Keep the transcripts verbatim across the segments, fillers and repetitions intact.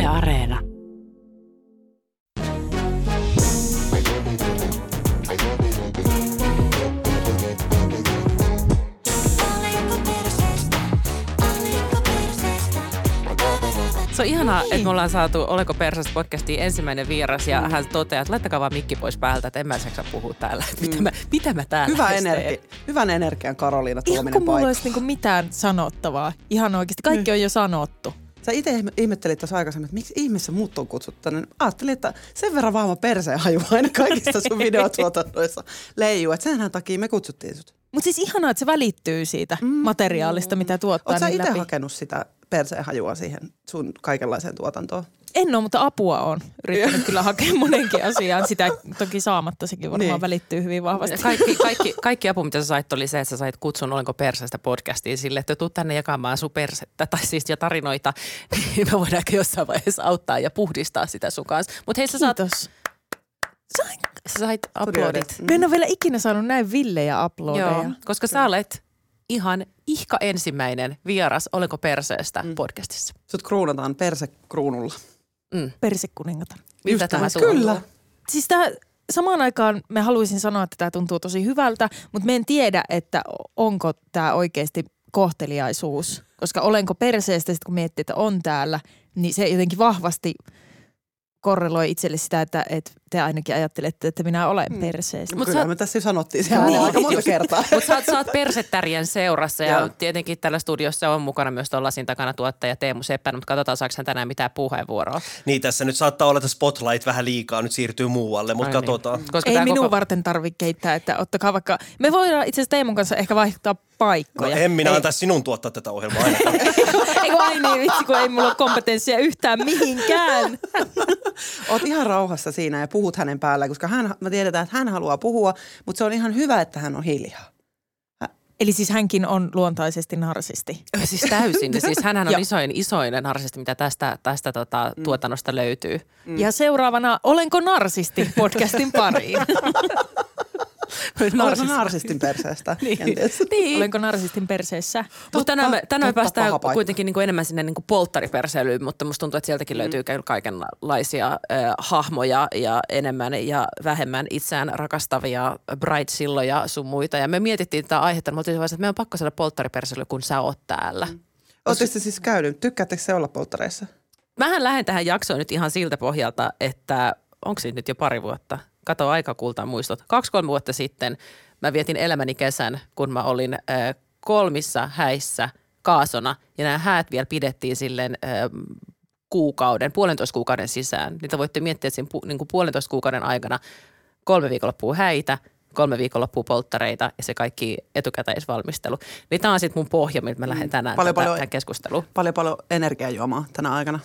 Areena. Se on ihanaa, että me ollaan saatu Olenko perseestä podcastiin ensimmäinen vieras ja mm. hän toteaa, että laittakaa vaan mikki pois päältä, että en mä jaksa puhua täällä. Mm. Mitä, mä, mitä mä täällä Hyvä energi, hyvän energian Karoliina tuominen paikka. Ihan kun mulla olisi niinku mitään sanottavaa. Ihan oikeasti. Kaikki mm. on jo sanottu. Sä itse ihmettelit tuossa aikaisemmin, että miksi ihmeessä muut on kutsuttu tänne. Ajattelin, että sen verran vaan mä perseen haju aina kaikista sun videotuotannoissa leijuu. Että senhän takia me kutsuttiin sut. Mutta siis ihanaa, että se välittyy siitä mm. materiaalista, mitä tuottaa. Oot sä niin itse läpi. hakenut sitä perseen hajua siihen sun kaikenlaiseen tuotantoon? En ole, mutta apua on yrittänyt kyllä hakea monenkin asiaan. Sitä toki saamatta sekin varmaan niin. välittyy hyvin vahvasti. Kaikki, kaikki, kaikki apu, mitä sä sait, oli se, että sä sait kutsun Olenko perseestä podcastiin sille, että tuu tänne jakamaan sun persettä tai siis ja tarinoita. Niin me voidaan jossain vaiheessa auttaa ja puhdistaa sitä sun kanssa. Mutta hei, sä saat... Sain. Sä sait uploadit. Mä en ole vielä ikinä saanut näin villejä uploadeja. Joo, koska sä olet ihan ihka ensimmäinen vieras Olenko perseestä mm. podcastissa. Sut kruunataan persekruunulla. Mm. Persekuningatar. Miltä tämä tuntuu? Kyllä. Siis tää, samaan aikaan me haluaisin sanoa, että tämä tuntuu tosi hyvältä, mutta me en tiedä, että onko tämä oikeasti kohteliaisuus. Koska Olenko perseestä, sit kun miettii, että on täällä, niin se jotenkin vahvasti korreloi itselle sitä, että, että te ainakin ajattelette, että minä olen mm. perseestä. Mutta kyllä sä... me tässä jo sanottiin se niin. aika monta kertaa. Mutta sä, sä oot persetärjen seurassa ja tietenkin tällä studiossa on mukana myös tuolla lasin takana tuottaja Teemu Seppänä, mutta katsotaan saako hän tänään mitään puheenvuoroa. Niin tässä nyt saattaa olla, että spotlight vähän liikaa nyt siirtyy muualle, mutta Ai katsotaan. Niin. Koska ei minun koko... varten tarvitse keittää, että ottakaa vaikka, me voidaan itse asiassa Teemun kanssa ehkä vaihtaa paikkoja. No en minä antaa sinun tuottaa tätä ohjelmaa ainakaan. Eikö aina niin vitsi, kun ei mulla ole kompetenssia yhtään mihinkään. Oot ihan rauhassa siinä ja puhut hänen päällä, koska hän, mä tiedetään, että hän haluaa puhua, mutta se on ihan hyvä, että hän on hiljaa. Hä? Eli siis hänkin on luontaisesti narsisti. Siis täysin. Siis hänhän on isoin, isoin narsisti, mitä tästä, tästä tota, mm. tuotannosta löytyy. Mm. Ja seuraavana Olenko narsisti podcastin pariin. Olenko narsistin perseestä? niin. niin. Olenko narsistin perseessä? Mutta tänään me, tänään me päästään kuitenkin niin kuin enemmän sinne niin kuin polttariperseilyyn, mutta musta tuntuu, että sieltäkin mm. löytyy kaikenlaisia äh, hahmoja ja enemmän ja vähemmän itseään rakastavia bridezilloja sun muita. Ja me mietittiin tätä aihetta, mutta että meidän on pakko saada polttariperseily, kun sä oot täällä. Mm. Oletteko te siis käynyt? Tykkäättekö se olla polttareissa? Mähän lähden tähän jaksoon nyt ihan siltä pohjalta, että onko siitä nyt jo pari vuotta? Kato aika kultaa muistot. Kaksi-kolme vuotta sitten mä vietin elämäni kesän, kun mä olin äh, kolmissa häissä kaasona. Ja nämä häät vielä pidettiin silleen äh, kuukauden, puolentoista kuukauden sisään. Niitä voitte miettiä, että siinä pu, niin kuin puolentoista kuukauden aikana kolme viikonloppua häitä, kolme viikonloppua polttareita ja se kaikki etukäteisvalmistelu. Niin tämä on sitten mun pohja, miltä mä lähden tänään paljon, tätä, paljon, tähän keskusteluun. Paljon paljon energiajuomaa tänä aikana.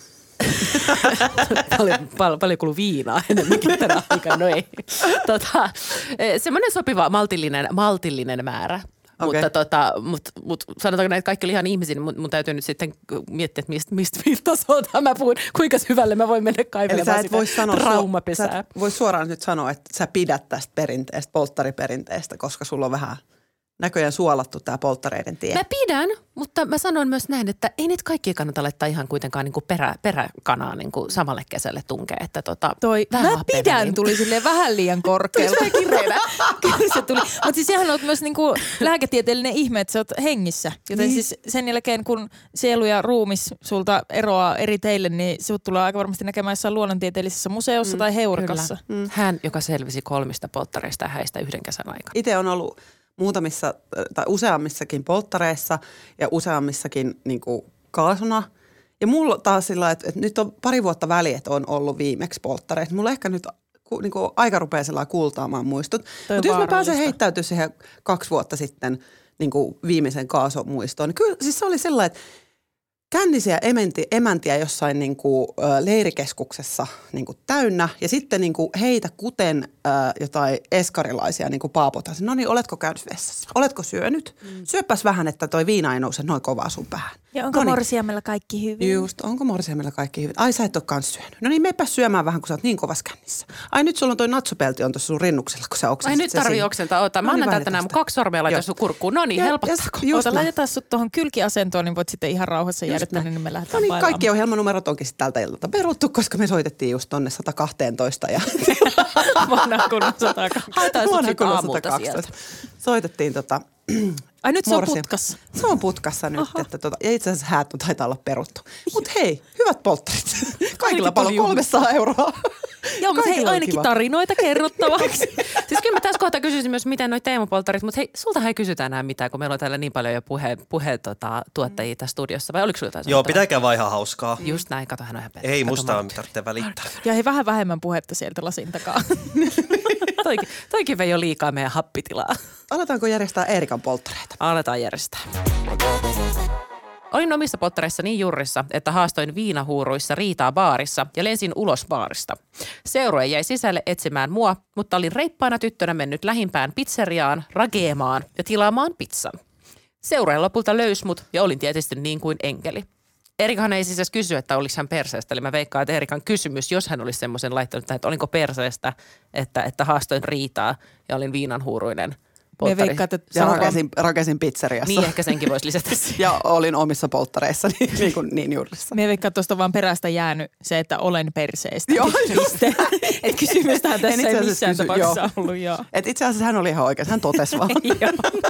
paljon, paljon, paljon kuluu viinaa enemmänkin tänä aikana, no ei. Tota, semmoinen sopiva maltillinen, maltillinen määrä. Okay. Mutta tota, mut, mut, sanotaanko näitä kaikki oli ihan ihmisiä, niin mun, mun täytyy nyt sitten miettiä, että mistä, mistä tasolta mä puhun, kuinka syvälle mä voin mennä kaivelemaan sitä traumapesää. Sä et voi suoraan nyt sanoa, että sä pidät tästä perinteestä, polttariperinteestä, koska sulla on vähän näköjään suolattu tämä polttareiden tie. Mä pidän, mutta mä sanon myös näin, että ei nyt kaikkia kannata laittaa ihan kuitenkaan niin kuin perä, peräkanaa niin kuin samalle kesälle tunkea. Että tota, Toi, mä pidän niin. Tuli silleen vähän liian korkealta. Tuli kireenä. Kyllä se tuli. Mutta siis sehän on myös niin kuin lääketieteellinen ihme, että sä oot hengissä. Joten niin. Siis sen jälkeen, kun sielu ja ruumis sulta eroaa eri teille, niin sut tulee aika varmasti näkemään jossain luonnontieteellisessä museossa mm, tai heurikassa. Mm. Hän, joka selvisi kolmista polttareista ja häistä yhden kesän aikana. Itse on ollut muutamissa tai useammissakin polttareissa ja useammissakin niin kuin kaasuna. Ja mulla taas sillä, että, että nyt on pari vuotta väliä, että on ollut viimeksi polttareissa. Mulla ehkä nyt niin kuin aika rupeaa sellainen kultaamaan muistot. Mutta jos mä pääsen heittäytyä siihen kaksi vuotta sitten niin kuin viimeisen kaasumuistoon, niin kyllä siis se oli sellainen, että kännisiä emänti, emäntiä jossain niin kuin, ä, leirikeskuksessa niin kuin täynnä ja sitten niin kuin heitä kuten ä, jotain eskarilaisia niin kuin paapota. No niin, oletko käynyt vessassa? Oletko syönyt? Mm. Syöpäs vähän, että toi viina ei nouse noin kovaa sun päähän. Ja onko Noniin. morsiamella kaikki hyvin? Just, onko morsiamella kaikki hyvin? Ai sä et ole kans syönyt. No niin, meipä syömään vähän, kun sä oot niin kovassa kännissä. Ai nyt sulla on toi natsupelti on tuossa sun rinnuksella, kun sä oksensit. Ai nyt tarvii oksentaa. Ota, mä annan tänään mun kaksi sormea laittaa sun kurkkuun. No niin, helpottaako? Oota, laitetaan sut tuohon kylkiasentoon, niin voit sitten ihan rauhassa jäädä järjestänyt, niin me No lähdetään niin, bailaamaan. kaikki ohjelmanumerot onkin sitten tältä illalta peruttu, koska me soitettiin just tonne sata kaksitoista ja Vanha kunnon sata kaksi. Haetaan sut Vuonna sit kunnon aamulta sata sieltä. kaksitoista. Soitettiin tota... Ai nyt se on morsia. putkassa. Se on putkassa nyt, että tota, ja itse asiassa häät taitaa olla peruttu. Mutta hei, hyvät polttarit. Kaikilla palo kolmesataa euroa. Joo, mutta hei, Kaikilla oli ainakin kiva. tarinoita kerrottavaksi. Siis kyllä mä tässä kohtaa kysyisin myös, miten noi teemapolttarit, mutta hei, sulta ei kysytä enää mitään, kun meillä on täällä niin paljon jo puhe, puhe tota, tuottajia tässä studiossa. Vai oliko sulla jotain Joo, sanottavaa? pitäkää vaan ihan hauskaa. Just näin, kato, hän on ihan pelkkä. Ei Kato, musta mä- ole tarvitse välittää. Ja hei, vähän vähemmän puhetta sieltä lasin takaa. Toikin, toikin vei jo liikaa meidän happitilaa. Aletaanko järjestää Eerikan polttareita? Aletaan järjestää. Olin omissa polttareissa niin jurrissa, että haastoin viinahuuruissa riitaa baarissa ja lensin ulos baarista. Seurue jäi sisälle etsimään mua, mutta olin reippaana tyttönä mennyt lähimpään pizzeriaan rageemaan ja tilaamaan pizzan. Seurue lopulta löysi mut ja olin tietysti niin kuin enkeli. Erikahan ei siis edes kysy, että oliko hän perseestä. Eli mä veikkaan, että Erikan kysymys, jos hän olisi semmoisen laittanut, että olinko perseestä, että, että haastoin riitaa ja olin viinanhuuruinen Me polttari. veikkaat, että Ja sanotaan, rakensin, rakensin pizzeriassa. Niin ehkä senkin voisi lisätä siihen. Ja olin omissa polttareissa niin, niin, kuin, niin juurissa. me veikkaat tuosta vaan perästä jäänyt se, että olen perseestä. Joo, Piste. Että kysymystähän En tässä itse ei asiassa missään kysy, tapauksessa joo. ollut, joo. Et itse asiassa hän oli ihan oikeassa, hän totesi vaan. Joo.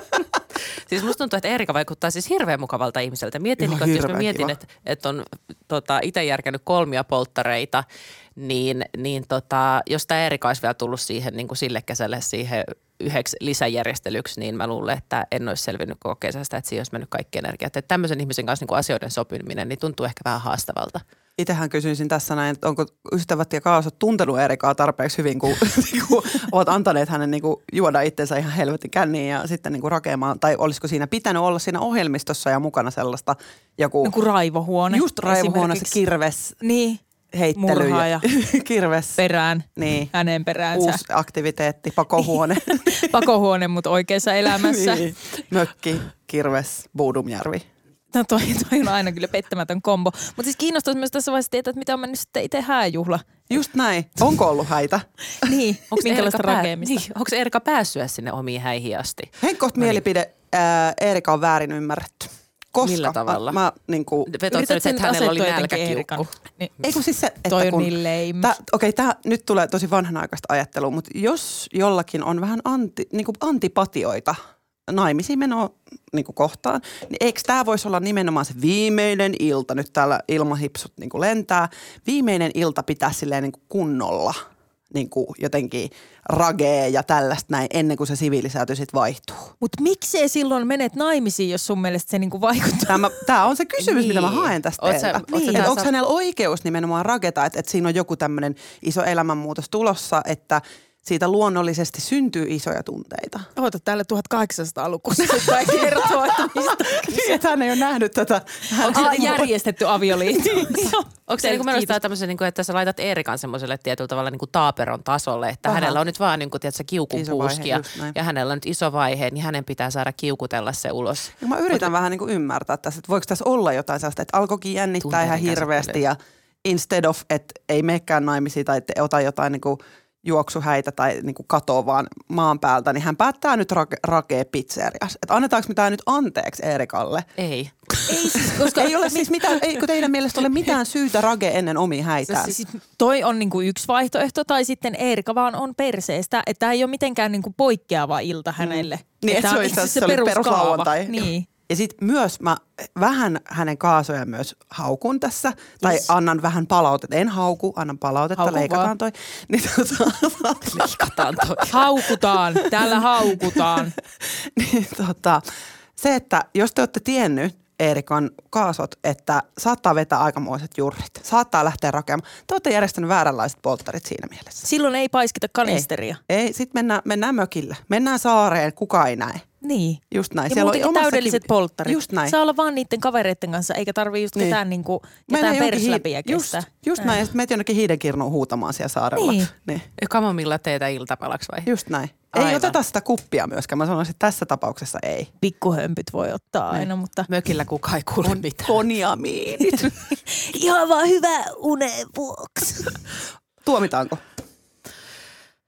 Siis musta tuntuu, että Erika vaikuttaa siis hirveän mukavalta ihmiseltä. Mietin, Joo, niin, että jos mä hirveän mietin, kiva. että, että on tota, itse järkännyt kolmia polttareita, niin, niin tota, jos tämä Erika olisi vielä tullut siihen niin kuin sille kesälle siihen yhdeksi lisäjärjestelyksi, niin mä luulen, että en olisi selvinnyt koko kesästä, että siihen olisi mennyt kaikki energiat. Että tämmöisen ihmisen kanssa niin kuin asioiden sopiminen niin tuntuu ehkä vähän haastavalta. Itsehän kysyisin tässä näin, että onko ystävät ja kaasot tuntenut Erikaa tarpeeksi hyvin, kun, kun ovat antaneet hänen niin kuin, juoda itsensä ihan helvetin känniin ja sitten niin kuin, rakeamaan. Tai olisiko siinä pitänyt olla siinä ohjelmistossa ja mukana sellaista joku... Niin kuin raivohuone. Just raivohuone, se esimerkiksi. kirves, Niin, heittely Murhaa ja ja kirves. perään, Niin. hänen peräänsä. Uusi aktiviteetti, pakohuone. Pakohuone, mutta oikeassa elämässä. niin. Mökki, kirves, Boudumjärvi. No toi, toi on aina kyllä pettämätön kombo. Mutta siis kiinnostaisi myös tässä vaiheessa tietää, että mitä on mennyt sitten itse hääjuhla. Just näin. Onko ollut häitä? Niin, Onko minkälaista Erika pää- rakeamista. Niin, onko Erika päässyt sinne omiin häihin asti? Henkkoht mielipide, ää, Erika on väärin ymmärretty. Koska Millä tavalla? Mä, mä niin kuin, Vetoit sä nyt, että hänellä oli asettua jotenkin nälkäkiukku? Niin. ei kun siis se, että Toi on kun, niin lame. tää, okei, tämä nyt tulee tosi vanhanaikaista ajattelua, mutta jos jollakin on vähän anti, niin kuin antipatioita naimisiin menoa niin kuin kohtaan, niin eikö tämä voisi olla nimenomaan se viimeinen ilta, nyt täällä ilmahipsut niin kuin lentää, viimeinen ilta pitää silleen niin kuin kunnolla niin kuin jotenkin ragee ja tällaista näin ennen kuin se siviilisääty sitten vaihtuu. Mutta miksei silloin menet naimisiin, jos sun mielestä se niinku vaikuttaa? Tämä, tämä on se kysymys, Niin. mitä mä haen tästä Oot sä- teiltä. oot sä Niin. tää Onko sa- hänellä oikeus nimenomaan rageta, että, että siinä on joku tämmöinen iso elämänmuutos tulossa, että siitä luonnollisesti syntyy isoja tunteita. Oota, täällä tuhatkahdeksansataalukussa tai kertoo, että mistä Niin, että hän ei ole nähnyt tätä. Hän, Aa, järjestetty avioliitto. Joo. Onko se niin kuin mielestäni tämmöisen, niin kuin, että sä laitat Erikan semmoiselle tietyllä tavalla niin kuin taaperon tasolle, että Aha. hänellä on nyt vaan niin kuin, tiedätkö, kiukun Iso vaihe, puuskia just näin. ja hänellä on nyt iso vaihe, niin hänen pitää saada kiukutella se ulos. ja mä yritän vähän niin kuin ymmärtää tässä, että voiko tässä olla jotain sellaista, että alkoikin jännittää Tunteiden ihan hirveästi käsittely. ja instead of, että ei menekään naimisiin tai että ota jotain niin kuin juoksuhäitä tai niin kuin katoa vaan maan päältä, niin hän päättää nyt rake, rakea pizzerias. Että annetaanko mitään nyt anteeksi Erikalle? Ei. Ei siis, koska Ei ole siis mitään, eikö teidän mielestä ole mitään syytä rage ennen omia häitään? Siis toi on niinku yksi vaihtoehto, tai sitten Eerika vaan on perseestä, että tämä ei ole mitenkään niinku poikkeava ilta hänelle. Niin, Että että se tää on itse asiassa se oli peruskaava. peruslauantai. Niin. Ja sitten myös mä vähän hänen kaasoja myös haukun tässä, tai yes. annan vähän palautetta. En hauku, annan palautetta, Hauku leikataan vaan. toi. Niin, tota, Leikataan toi. Haukutaan, täällä haukutaan. niin, tota, se, että jos te olette tiennyt Eerikan kaasot, että saattaa vetää aikamoiset jurrit, saattaa lähteä rakeamaan. Te olette järjestänyt vääränlaiset polttarit siinä mielessä. Silloin ei paiskita kanisteria. Ei, ei sitten mennään, mennään mökille. Mennään saareen, kuka ei näe. Niin. Just näin. Ja Siellä on muutenkin omassakin- täydelliset polttarit. Just näin. Saa olla vaan niiden kavereiden kanssa, eikä tarvii just Niin. ketään, niinku, Mennään ketään jonnekin persläpiä hii- just, kestää. just näin. Ja sitten meet jonnekin hiidenkirnuun huutamaan siellä saarella. Niin. niin. Kamomilla teitä iltapalaksi vai? Just näin. Aivan. Ei oteta sitä kuppia myöskään. Mä sanoisin, että tässä tapauksessa ei. Pikkuhömpyt voi ottaa aina, mutta Mökillä kukaan ei kuulu mitään. Koniamiinit. ihan vaan hyvä unen vuoksi. Tuomitaanko?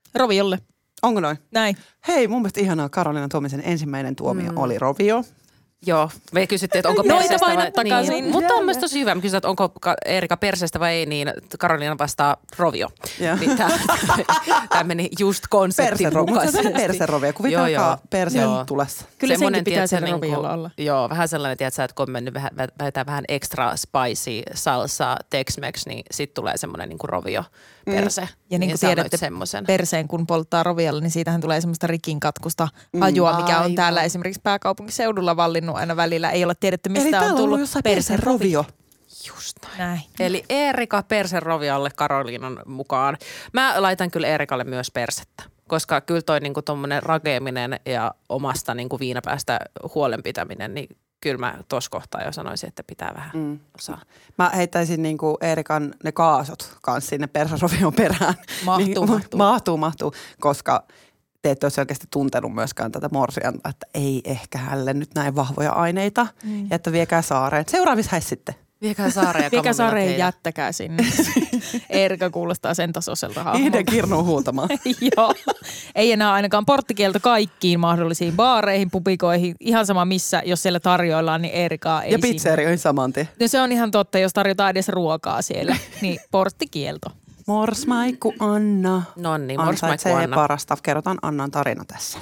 Roviolle. Onko noin? Näin. Hei, mun mielestä ihanaa Karoliina Tuomisen ensimmäinen tuomio mm. oli rovio. Joo, me kysyttiin, että onko Noita perseestä vai... painat takaisin. Niin, mutta on myös tosi hyvä. Me kysytään, että onko Eerika perseestä vai ei, niin Karoliina vastaa rovio. Niin tämä meni just konseptin mukaisesti. Mutta se on perserovia, kuvitelkaa perse Joo. tulessa. Kyllä Semmoinen, senkin pitää tiedätkö, siellä niinku- roviolla olla. Joo, vähän sellainen, tiedätkö, että kun on mennyt vähän, vähintään vähän extra spicy salsa Tex-Mex, niin sitten tulee semmoinen niinku rovio perse. Ja niin kuin sanoit tiedätte, semmoisen. perseen kun polttaa roviolla, niin siitähän tulee semmoista rikinkatkusta hajua, mikä on Aivan. täällä esimerkiksi pääkaupunkiseudulla vallinnut aina välillä. Ei ole tiedetty, Eli mistä täällä on on ollut tullut jossain perseen rovio. perserovio. Just näin. Näin. Eli Eerika perseroviolle Karoliinan mukaan. Mä laitan kyllä Eerikalle myös persettä, koska kyllä toi niinku tommonen rakeaminen ja omasta niinku viinapäästä huolenpitäminen, niin kyllä mä tossa kohtaa jo sanoisin, että pitää vähän mm. osaa. Mä heittäisin niinku Eerikan ne kaasut kanssa sinne perserovion perään. Mahtuu, niin, mahtuu. mahtuu, mahtuu, koska te ette ole selkeästi tuntenut myöskään tätä morsianta, että ei ehkä hälle nyt näin vahvoja aineita, mm. ja että viekää saareen. Seuraavissa häissä sitten. Viekää saareen ja Viekää saareen ja kamomilla jättäkää sinne. Eerika kuulostaa sen tasoiselta hahmolta. Yhden kirnuun huutamaan. Joo. Ei enää ainakaan porttikielto kaikkiin mahdollisiin baareihin, pubikoihin. Ihan sama missä, jos siellä tarjoillaan, niin Eerikaa ei Ja sinne. pizzerioihin saman tien. No se on ihan totta, jos tarjotaan edes ruokaa siellä. Niin porttikielto. Morsmaiku Anna. Nonni, morsmaiku Anna. parasta. Kerrotaan Annan tarina tässä.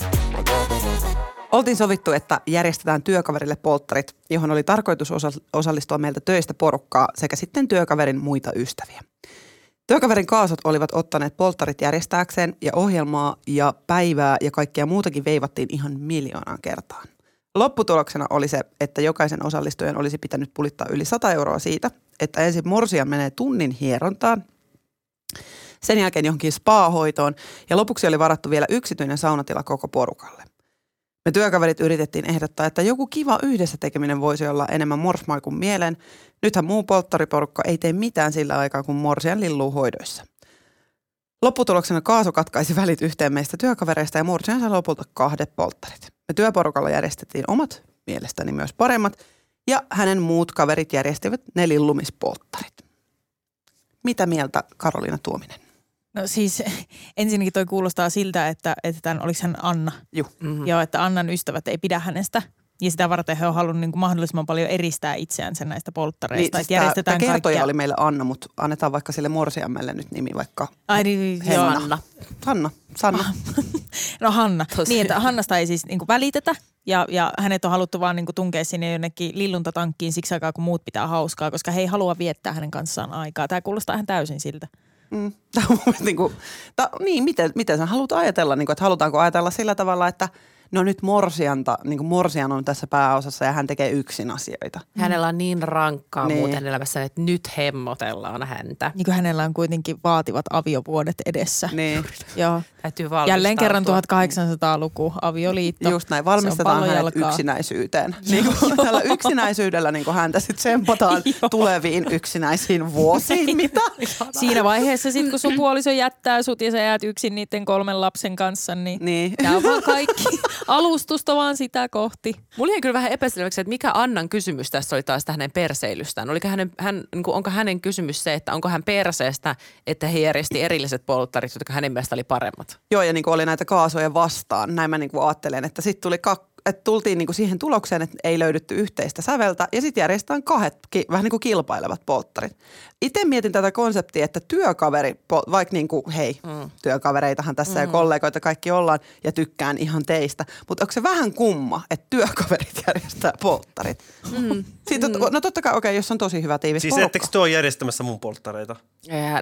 Oltiin sovittu, että järjestetään työkaverille polttarit, johon oli tarkoitus osa- osallistua meiltä töistä porukkaa sekä sitten työkaverin muita ystäviä. Työkaverin kaasot olivat ottaneet polttarit järjestääkseen ja ohjelmaa ja päivää ja kaikkea muutakin veivattiin ihan miljoonaan kertaan. Lopputuloksena oli se, että jokaisen osallistujan olisi pitänyt pulittaa yli sata euroa siitä, että ensin morsian menee tunnin hierontaan, sen jälkeen johonkin spa-hoitoon ja lopuksi oli varattu vielä yksityinen saunatila koko porukalle. Me työkaverit yritettiin ehdottaa, että joku kiva yhdessä tekeminen voisi olla enemmän morsmaikun mieleen. Nythän muu polttariporukka ei tee mitään sillä aikaa, kun morsian lilluu hoidoissa. Lopputuloksena kaasu katkaisi välit yhteen meistä työkavereista ja morsian sai lopulta kahdet polttarit. Me työporukalla järjestettiin omat, mielestäni myös paremmat, ja hänen muut kaverit järjestivät ne lillumispolttarit. Mitä mieltä Karoliina Tuominen? No siis ensinnäkin toi kuulostaa siltä, että, että tämän olisi hän Anna. Juh. Mm-hmm. Joo, että Annan ystävät ei pidä hänestä. Ja sitä varten he on halunnut niin kuin mahdollisimman paljon eristää itseänsä näistä polttareista. Niin, että siis järjestetään tämä kertoja kaikkea. oli meille Anna, mutta annetaan vaikka sille morsiammelle nyt nimi vaikka Ai niin, Henna. joo. Anna. Sanna. Sanna. No Hanna. Tosiaan. Niin, että Hannasta ei siis niin kuin välitetä ja, ja hänet on haluttu vaan niin kuin tunkea sinne jonnekin lilluntatankkiin siksi aikaa, kun muut pitää hauskaa, koska he ei halua viettää hänen kanssaan aikaa. Tämä kuulostaa ihan täysin siltä. Mm. Tämä on mun mielestä niin, kuin, tämä, niin miten, miten sä haluat ajatella, niin kuin, että halutaanko ajatella sillä tavalla, että no nyt morsianta, niin kuin morsian on tässä pääosassa ja hän tekee yksin asioita. Hänellä on niin rankkaa Niin. muuten elämässä, että nyt hemmotellaan häntä. Niin kuin hänellä on kuitenkin vaativat aviovuodet edessä. Niin. Joo. Täytyy valmistautua. Jälleen kerran tuhatkahdeksansataaluku, avioliitto. Just näin, valmistetaan hänet pallojalkaa. yksinäisyyteen. Niin kuin, tällä yksinäisyydellä niin kuin häntä sitten tsempataan tuleviin yksinäisiin vuosiin. Mitä? Siinä vaiheessa sitten, kun sun puoliso jättää sut ja sä jäät yksin niiden kolmen lapsen kanssa, niin, Niin. tää on vaan kaikki alustusta vaan sitä kohti. Mulla jäi kyllä vähän epäselväksi, että mikä Annan kysymys tässä oli taas hänen perseilystään. Oliko hänen, hän, niin kuin, onko hänen kysymys se, että onko hän perseestä, että he järjesti erilliset polttarit, jotka hänen mielestä oli paremmat? Joo, ja niin kuin oli näitä kaasuja vastaan. Näin mä niin kuin ajattelen, että sitten tuli kak- että tultiin niin kuin siihen tulokseen, että ei löydetty yhteistä säveltä ja sitten järjestetään kahdet ki- vähän niin kuin kilpailevat polttarit. Itse mietin tätä konseptia, että työkaveri, pol- vaikka niin kuin hei, mm. työkavereitahan tässä mm. ja kollegoita kaikki ollaan ja tykkään ihan teistä, mutta onko se vähän kumma, että työkaverit järjestää polttarit? Mm. Siitä, mm. No totta kai, okei, okay, jos on tosi hyvä tiivis Siis porukka. ettekö te ole järjestämässä mun polttareita? Eihän,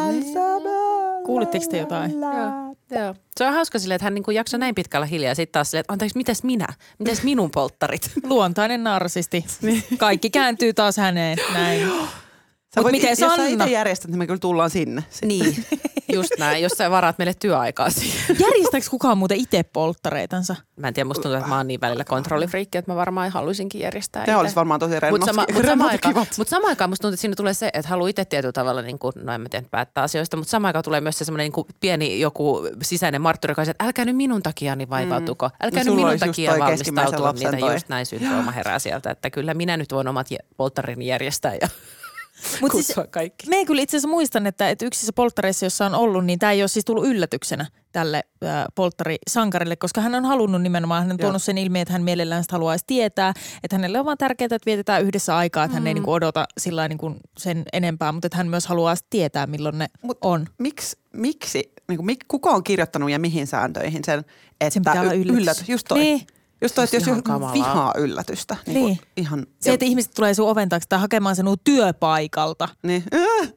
no, Kuulitteko te jotain? joo, joo. Se on hauska silleen, että hän niinku jaksoi näin pitkällä hiljaa ja sitten taas silleen, että anteeksi, mites minä? Mites minun polttarit? Luontainen narsisti. Kaikki kääntyy taas häneen. Näin. Sä Mut voit, miten jos sä Sanna? itse järjestät, niin me kyllä tullaan sinne. Niin, just näin, jos sä varaat meille työaikaa siihen. Järjestääkö kukaan muuten itse polttareitansa? Mä en tiedä, musta tuntuu, että mä oon niin välillä kontrollifriikki, että mä varmaan haluaisinkin järjestää Se itse. olisi varmaan tosi Mutta rennosti. sama, mut rennot samaan ja aikaan, kivat. mut samaan aikaan musta tuntuu, että siinä tulee se, että haluaa itse tietyllä tavalla, niin kuin, no en mä tiedä, päättää asioista, mutta samaan aikaan tulee myös se semmoinen niin kuin pieni joku sisäinen martturi, joka on se, että älkää nyt minun takiani vaivautuko. Älkää No nyt sulla minun olisi just takia toi keskimmäisen valmistautua lapsen niitä, toi. just näin syndrooma herää sieltä, että kyllä minä nyt voin omat polttarini järjestää ja Mut siis, kutsua kaikki. me ei kyllä itse asiassa muistan, että, että yksissä polttareissa, jossa on ollut, niin tämä ei ole siis tullut yllätyksenä tälle äh, polttarisankarille, koska hän on halunnut nimenomaan, hän on tuonut sen ilmi, että hän mielellään sitä haluaisi tietää, että hänelle on vaan tärkeää, että vietetään yhdessä aikaa, että mm. hän ei niinku odota sillä niin kuin sen enempää, mutta että hän myös haluaa tietää, milloin ne Mut on. Miksi, miksi niin kuin, kuka on kirjoittanut ja mihin sääntöihin sen, että sen pitää olla yllätys. yllätys. Just toi. Niin. Just toi, että jos joku kamalaa. vihaa yllätystä. Niin. Niin. Ihan, Se, että ihmiset tulee sun oven taakse tai hakemaan sinua työpaikalta. Niin. Äh.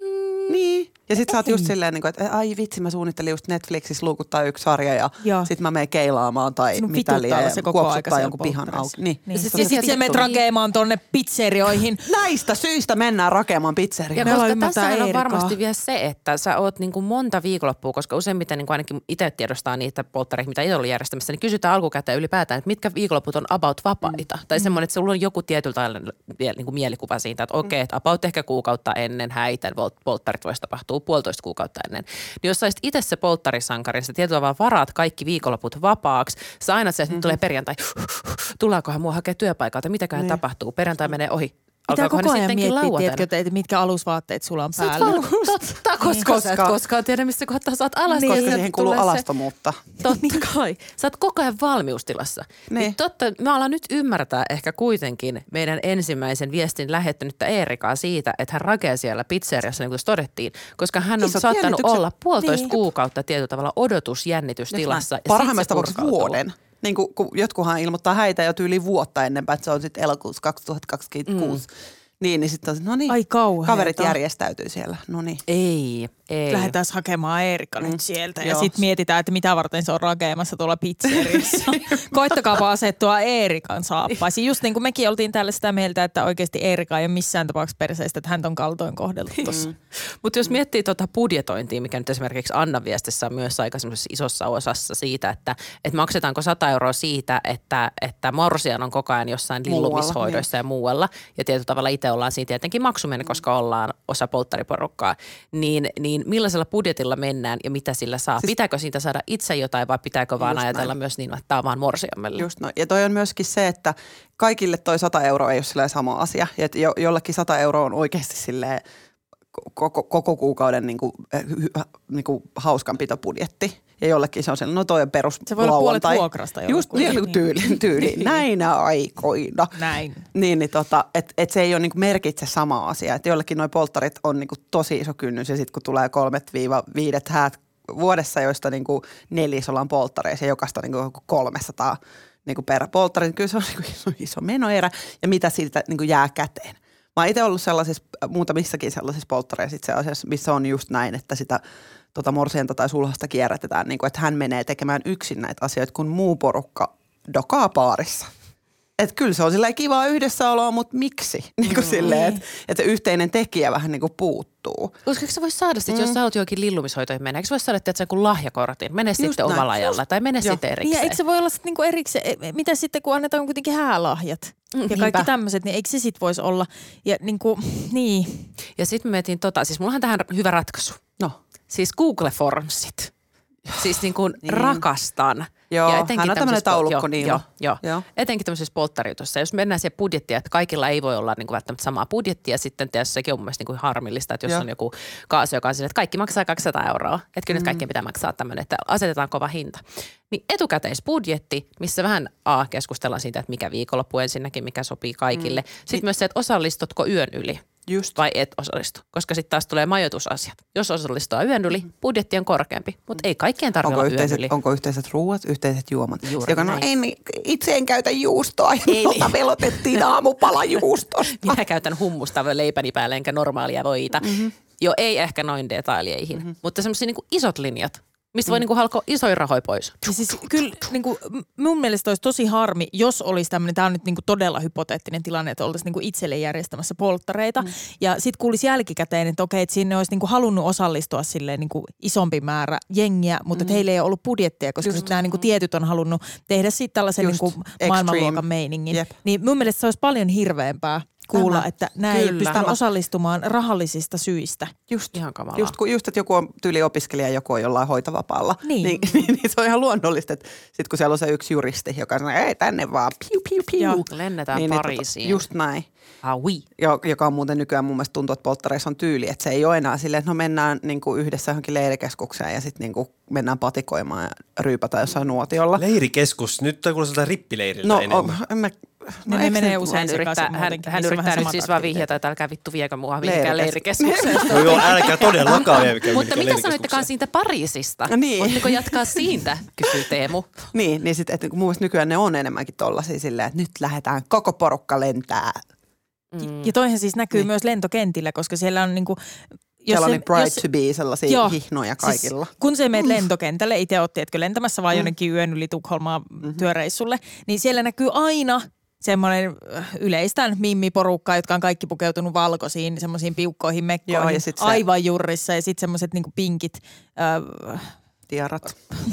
Niin. Ja sit sä oot just silleen, että ai vitsi, mä suunnittelin just Netflixissä luukuttaa yksi sarja ja Joo. sit mä menen keilaamaan tai Sinun mitä liian ja se koko aika kuopsuttaa jonkun pihan auki. Niin. Niin. Ja Ja sit- sitten sit menet rakeamaan tonne pizzerioihin. Näistä syistä mennään rakeamaan Ja pizzeriaa. Me ollaan koska ymmärtää tässähän on Eerikkaa. varmasti vielä se, että sä oot niin kuin monta viikonloppua, koska useimmiten niin kuin ainakin itse tiedostaa niitä polttareita, mitä itse ollut järjestämässä, niin kysytään alkukäteen ylipäätään, että mitkä viikonloput on about vapaita. Mm. Tai semmoinen, että sulla on joku tietynlainen niin kuin mielikuva siitä, että okei, että about ehkä kuukautta ennen häitä polttarit voisi tapahtua puolitoista kuukautta ennen. Niin jos sä olisit itse se polttarisankari, sä tietyllä vaan varaat kaikki viikonloput vapaaksi, sä aina se, että nyt tulee perjantai, tuleekohan mua hakea työpaikalta, mitäköhän Niin. tapahtuu, perjantai menee ohi. Pitää Alkaakohan koko ne ajan sittenkin miettiä, lauantaina? tiedätkö, että mitkä alusvaatteet sulla on Sä oot päällä. vaan, totta, koska Niin. sä et Koska- koskaan tiedä, missä kohtaa sä oot alas. Koska sieltä siihen kuluu tulee se- alastomuutta. Totta kai. Sä oot koko ajan valmiustilassa. Niin. Niin. Totta, me ollaan nyt ymmärtää ehkä kuitenkin meidän ensimmäisen viestin lähettänyttä Eerikaa siitä, että hän rakee siellä pizzeriassa, niin kuin todettiin, koska hän on Isot saattanut jännitykset. olla puolitoista Niin. kuukautta tietyllä tavalla odotusjännitystilassa. ja sit Parhaimmassa se tapauksessa purkautuu. vuoden. Niin kuin, kun jotkuhan ilmoittaa häitä jo tyyli vuotta ennenpäin, että se on sitten elokuussa kaksituhattakaksikymmentäkuusi. Mm. Niin, niin sitten on, no niin, Ai kauheeta. kaverit järjestäytyy siellä. No niin. Ei, ei. Lähdetään hakemaan Eerikka Mm. nyt sieltä ja Joo. sitten mietitään, että mitä varten se on rakeamassa tuolla pizzeriassa. Koittakaapa asettua Eerikan saappaisiin. Just niin kuin mekin oltiin täällä sitä mieltä, että oikeasti Eerika ei ole missään tapauksessa perseistä, että häntä on kaltoin kohdeltu tuossa. Mutta jos miettii tuota budjetointia, mikä nyt esimerkiksi Anna viestissä on myös aika semmoisessa isossa osassa siitä, että, että maksetaanko sata euroa siitä, että, että morsian on koko ajan jossain lillumishoidoissa ja muualla. Ja tietyllä tavalla itse ollaan siinä tietenkin maksuminen, koska ollaan osa polttariporukkaa. Niin, niin millaisella budjetilla mennään ja mitä sillä saa? Siis, pitääkö siitä saada itse jotain vai pitääkö vaan Just ajatella näin. myös niin, että tämä on vaan morsiammelle? Just no. Ja toi on myöskin se, että kaikille toi sata euroa ei ole silleen sama asia. Ja että jo, jollekin sata euroa on oikeasti silleen koko, koko kuukauden niin kuin, niin kuin hauskanpitobudjetti. Ja jollekin se on sellainen, no toi on perus Se voi olla puolet lauantai. vuokrasta Just jollekulle. niin, tyyli, tyyli. Näinä aikoina. Näin. Niin, niin tota, että et se ei ole niinku merkitse sama asia. Että jollekin nuo polttarit on niinku tosi iso kynnys ja sitten kun tulee kolmet viiva viidet häät vuodessa, joista niinku neljäs ollaan polttareissa ja jokaista niinku kolmesataa niinku per polttari, niin kyllä se on niinku iso, iso menoerä ja mitä siitä niinku jää käteen. Mä oon itse ollut sellaisissa, muutamissakin sellaisissa polttareissa itse asiassa, missä on just näin, että sitä tota morsianta tai sulhasta kierrätetään, niin kuin, että hän menee tekemään yksin näitä asioita, kun muu porukka dokaa paarissa. Että kyllä se on silleen kivaa yhdessäoloa, mutta miksi? Niin kuin silleen, että, että se yhteinen tekijä vähän niin kuin puuttuu. Koska eikö sä vois saada sitten, mm. jos sä haluat johonkin lillumishoitoihin mennä, eikö sä vois saada, että joku lahjakortin? Mene Just sitten näin. omalla ajalla tai mene Joo. sitten Niin, erikseen. ja eikö se voi olla sitten niinku erikseen, e, mitä sitten kun annetaan kuitenkin häälahjat ja Niinpä. kaikki tämmöiset, niin eikö se sitten voisi olla, ja niinku, niin. Ja sitten me mietin tota, siis mullahan tähän hyvä ratkaisu. No. Siis Google Formsit. Siis niin kuin Niin. rakastan. Joo, hän on tämmöisessä tämmöinen pol- taulukko joo, niillä. joo, joo. Joo. Etenkin tämmöisessä polttariutossa. Jos mennään siihen budjettiin, että kaikilla ei voi olla niin kuin välttämättä samaa budjettia, sitten tietysti sekin on mun mielestä niin kuin harmillista, että jos Joo. on joku kaasu, joka on sille, että kaikki maksaa kaksisataa euroa. Että kyllä nyt kaikkien pitää maksaa tämmöinen, että asetetaan kova hinta. Niin etukäteisbudjetti, missä vähän A, keskustellaan siitä, että mikä viikonloppu ensinnäkin, mikä sopii kaikille. Mm. Sitten myös se, että osallistutko yön yli. Just. Vai et osallistu, koska sitten taas tulee majoitusasiat. Jos osallistuu yön yli, budjetti on korkeampi, mutta ei kaikkien tarvitse Onko olla yön yhteiset, yli. onko yhteiset ruuat, yhteiset juomat? Juuri Joka no näin. en, itse en käytä juustoa ja Ei. minulta velotettiin aamupala juustosta. Minä käytän hummusta leipäni päälle enkä normaalia voita. Mm-hmm. Jo ei ehkä noin detaljeihin, mm-hmm. mutta semmoisia niinku isot linjat, mistä mm. voi niinku halkoa isoja rahoja pois. Ja siis kyllä niinku, mun mielestä olisi tosi harmi, jos olisi tämmöinen, tämä on nyt niinku todella hypoteettinen tilanne, että oltaisiin niinku itselle järjestämässä polttareita. Mm. Ja sitten kuulisi jälkikäteen, että okei, että sinne olisi niinku halunnut osallistua silleen niinku isompi määrä jengiä, mutta mm. heillä ei ole ollut budjettia, koska sitten nämä niinku tietyt on halunnut tehdä siitä tällaisen Just niinku extreme. maailmanluokan meiningin. Jep. Niin mun mielestä se olisi paljon hirveämpää kuulla, Tämä. että nämä ei Kyllä. pysty Tämä. osallistumaan rahallisista syistä. Just, Ihan kamalaa. just, kun, just, että joku on tyyli-opiskelija, joku on jollain hoitovapaalla. Niin. Niin, niin, niin se on ihan luonnollista, että sit kun siellä on se yksi juristi, joka sanoo, ei tänne vaan, piu, piu, piu. Joo. Lennetään niin, Pariisiin. Niin, just näin. Ah, oui. Jo, joka on muuten nykyään mun mielestä tuntuu, että polttareissa on tyyli, että se ei ole enää silleen, että no mennään niin kuin yhdessä johonkin leirikeskukseen ja sitten niin kuin mennään patikoimaan ja ryypätään jossain nuotiolla. Leirikeskus, nyt on kuulostaa rippileiriltä No, enemmän. o, en mä, Ne eikö menee se- usein Hän yrittää, sekaisin hän, muutenkin. hän Niissä on yrittää vähän nyt samat siis vaan aktiviteetit. vihjata, että älkää vittu viekö mua mihinkään Leirikeskus. leirikeskukseen. No joo, älkää todellakaan viekö Mutta mihinkään mitä sanottekaan siitä Pariisista? No niin. Voitteko jatkaa siitä, kysyy Teemu. Niin, niin sitten, että mun mielestä nykyään ne on enemmänkin tollaisia silleen, että nyt lähdetään koko porukka lentää. Mm. Ja toihan siis näkyy Niin. myös lentokentillä, koska siellä on niinku... Siellä on se- niin bright jos- to be, sellaisia Joo. hihnoja kaikilla. Siis, kun sä meet lentokentälle, itse oot tiedätkö, lentämässä vaan jonnekin yön yli Tukholmaa Mm-hmm. työreissulle, niin siellä näkyy aina semmoinen äh, yleistään mimmiporukka, jotka on kaikki pukeutunut valkoisiin, semmoisiin piukkoihin mekkoihin, Joo, ja sit se- aivan jurrissa ja sitten semmoiset niinku pinkit äh, Tiarat.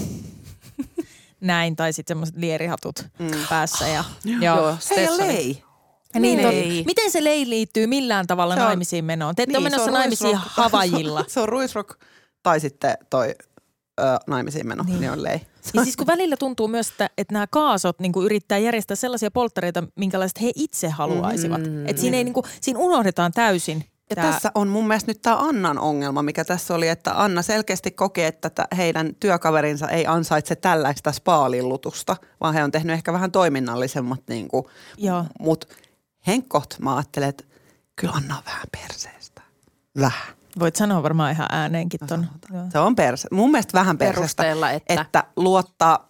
näin, tai sitten semmoiset lierihatut Mm. päässä. Ja, Joo, Hei Stetsoni. lei. Niin, Lei. tot, miten se lei liittyy millään tavalla Se on- naimisiin menoon? Te ette Niin, ole se menossa on naimisiin ruisrock. Havajilla. Se on ruisrock tai sitten toi ö, naimisiin meno, niin. niin on lei. Ja siis kun välillä tuntuu myös, että, että nämä kaasot niin kuin yrittää järjestää sellaisia polttareita, minkälaiset he itse haluaisivat. Mm, että siinä, ei, niin kuin, siinä unohdetaan täysin. Ja tää- tässä on mun mielestä nyt tämä Annan ongelma, mikä tässä oli, että Anna selkeästi kokee, että tä- heidän työkaverinsa ei ansaitse tällaista spaalillutusta, vaan he on tehnyt ehkä vähän toiminnallisemmat, niin kuin, Joo. mutta Henkkot mä ajattelen, että kyllä Anna on vähän perseestä. Vähän. Voit sanoa varmaan ihan ääneenkin ton. Joo. Se on perse. Mun mielestä vähän perseestä, Perusteella, että- että luottaa,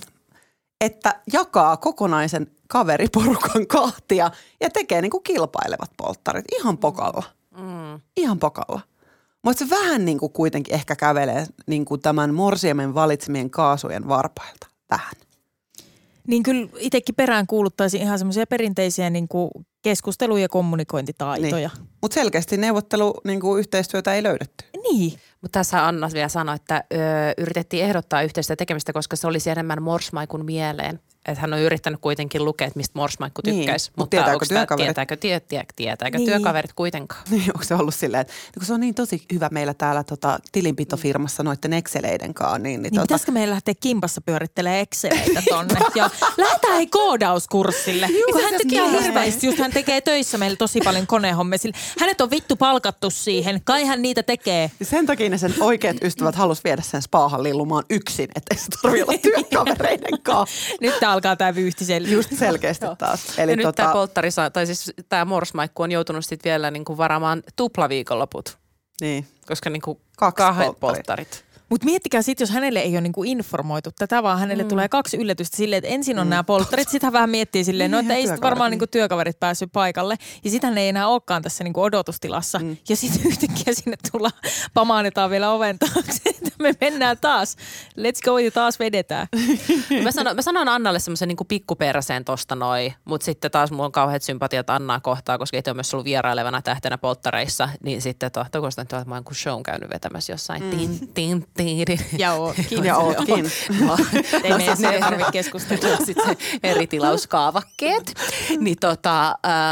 että jakaa kokonaisen kaveriporukan kahtia ja tekee niinku kilpailevat polttarit ihan pokalla. Mm. Ihan pokalla. Mutta se vähän niinku kuitenkin ehkä kävelee niinku tämän morsiemen valitsemien kaasujen varpailta tähän. Niin kyllä itsekin perään kuuluttaisin ihan semmoisia perinteisiä niin kuin keskustelu- ja kommunikointitaitoja. Mutta selkeästi neuvottelu, niinku yhteistyötä ei löydetty. Niin. Mutta tässä Anna vielä sanoi, että ö, yritettiin ehdottaa yhteistä tekemistä, koska se olisi enemmän Morsmaikun mieleen. Että hän on yrittänyt kuitenkin lukea, että mistä Morsmaikku Niin, tykkäisi. mut tietääkö onks tää- työkaverit? Tietääkö, tie, tie, tietääkö Niin. työkaverit kuitenkaan? Niin, onko se ollut silleen, että kun se on niin tosi hyvä meillä täällä tota, tilinpitofirmassa noiden Exceleiden kanssa. Niin, niin, Niin tota, pitäisikö meidän lähteä kimpassa pyörittelee Exceleitä tonne? Ja lähdetään hei koodauskurssille. Kun hän tekee näin. hirveästi, just hän tekee töissä meillä tosi paljon konehommia. Sillä hänet on vittu palkattu siihen. Kai hän niitä tekee. sen takia ne sen oikeat ystävät halus viedä sen spaahan lillumaan yksin, ettei se tarvitse olla työkavereiden kanssa. Nyt tää alkaa tää vyyhti sel- Just selkeästi taas. Eli Eli ja nyt tota, tämä polttari, saa- tai siis tämä Morsmaikku on joutunut sitten vielä niinku varaamaan tuplaviikonloput, niin. koska niinku Kaksi kahdet polttarit. polttarit. Mutta miettikää sitten, jos hänelle ei ole niinku informoitu tätä, vaan hänelle mm. tulee kaksi yllätystä silleen, että ensin on mm. nämä polttarit, sitten hän vähän miettii silleen, no Niin, että ei ihan sitten varmaan työkaverit, niinku työkaverit päässyt paikalle. Ja sitten hän ei enää olekaan tässä niinku odotustilassa. Mm. Ja sitten yhtäkkiä sinne tullaan, pamaanetaan vielä oven taakse, että me mennään taas. Let's go ja taas vedetään. Mä sanon, mä sanon Annalle semmoisen niinku pikkuperseen tosta noin, mutta sitten taas mulla on kauheat sympatiat Annaa kohtaan, koska itse on myös ollut vierailevana tähtenä polttareissa, niin sitten tohtoiko sitä nyt, että mä oon kun shown käynyt vetämässä jossain. Mm. Tin, tin, tin. Ja ootkin. Ja ootkin. No, Ei no meidän sit siitä tarvitse keskustella. sitten se eri tilauskaavakkeet. Niin tota,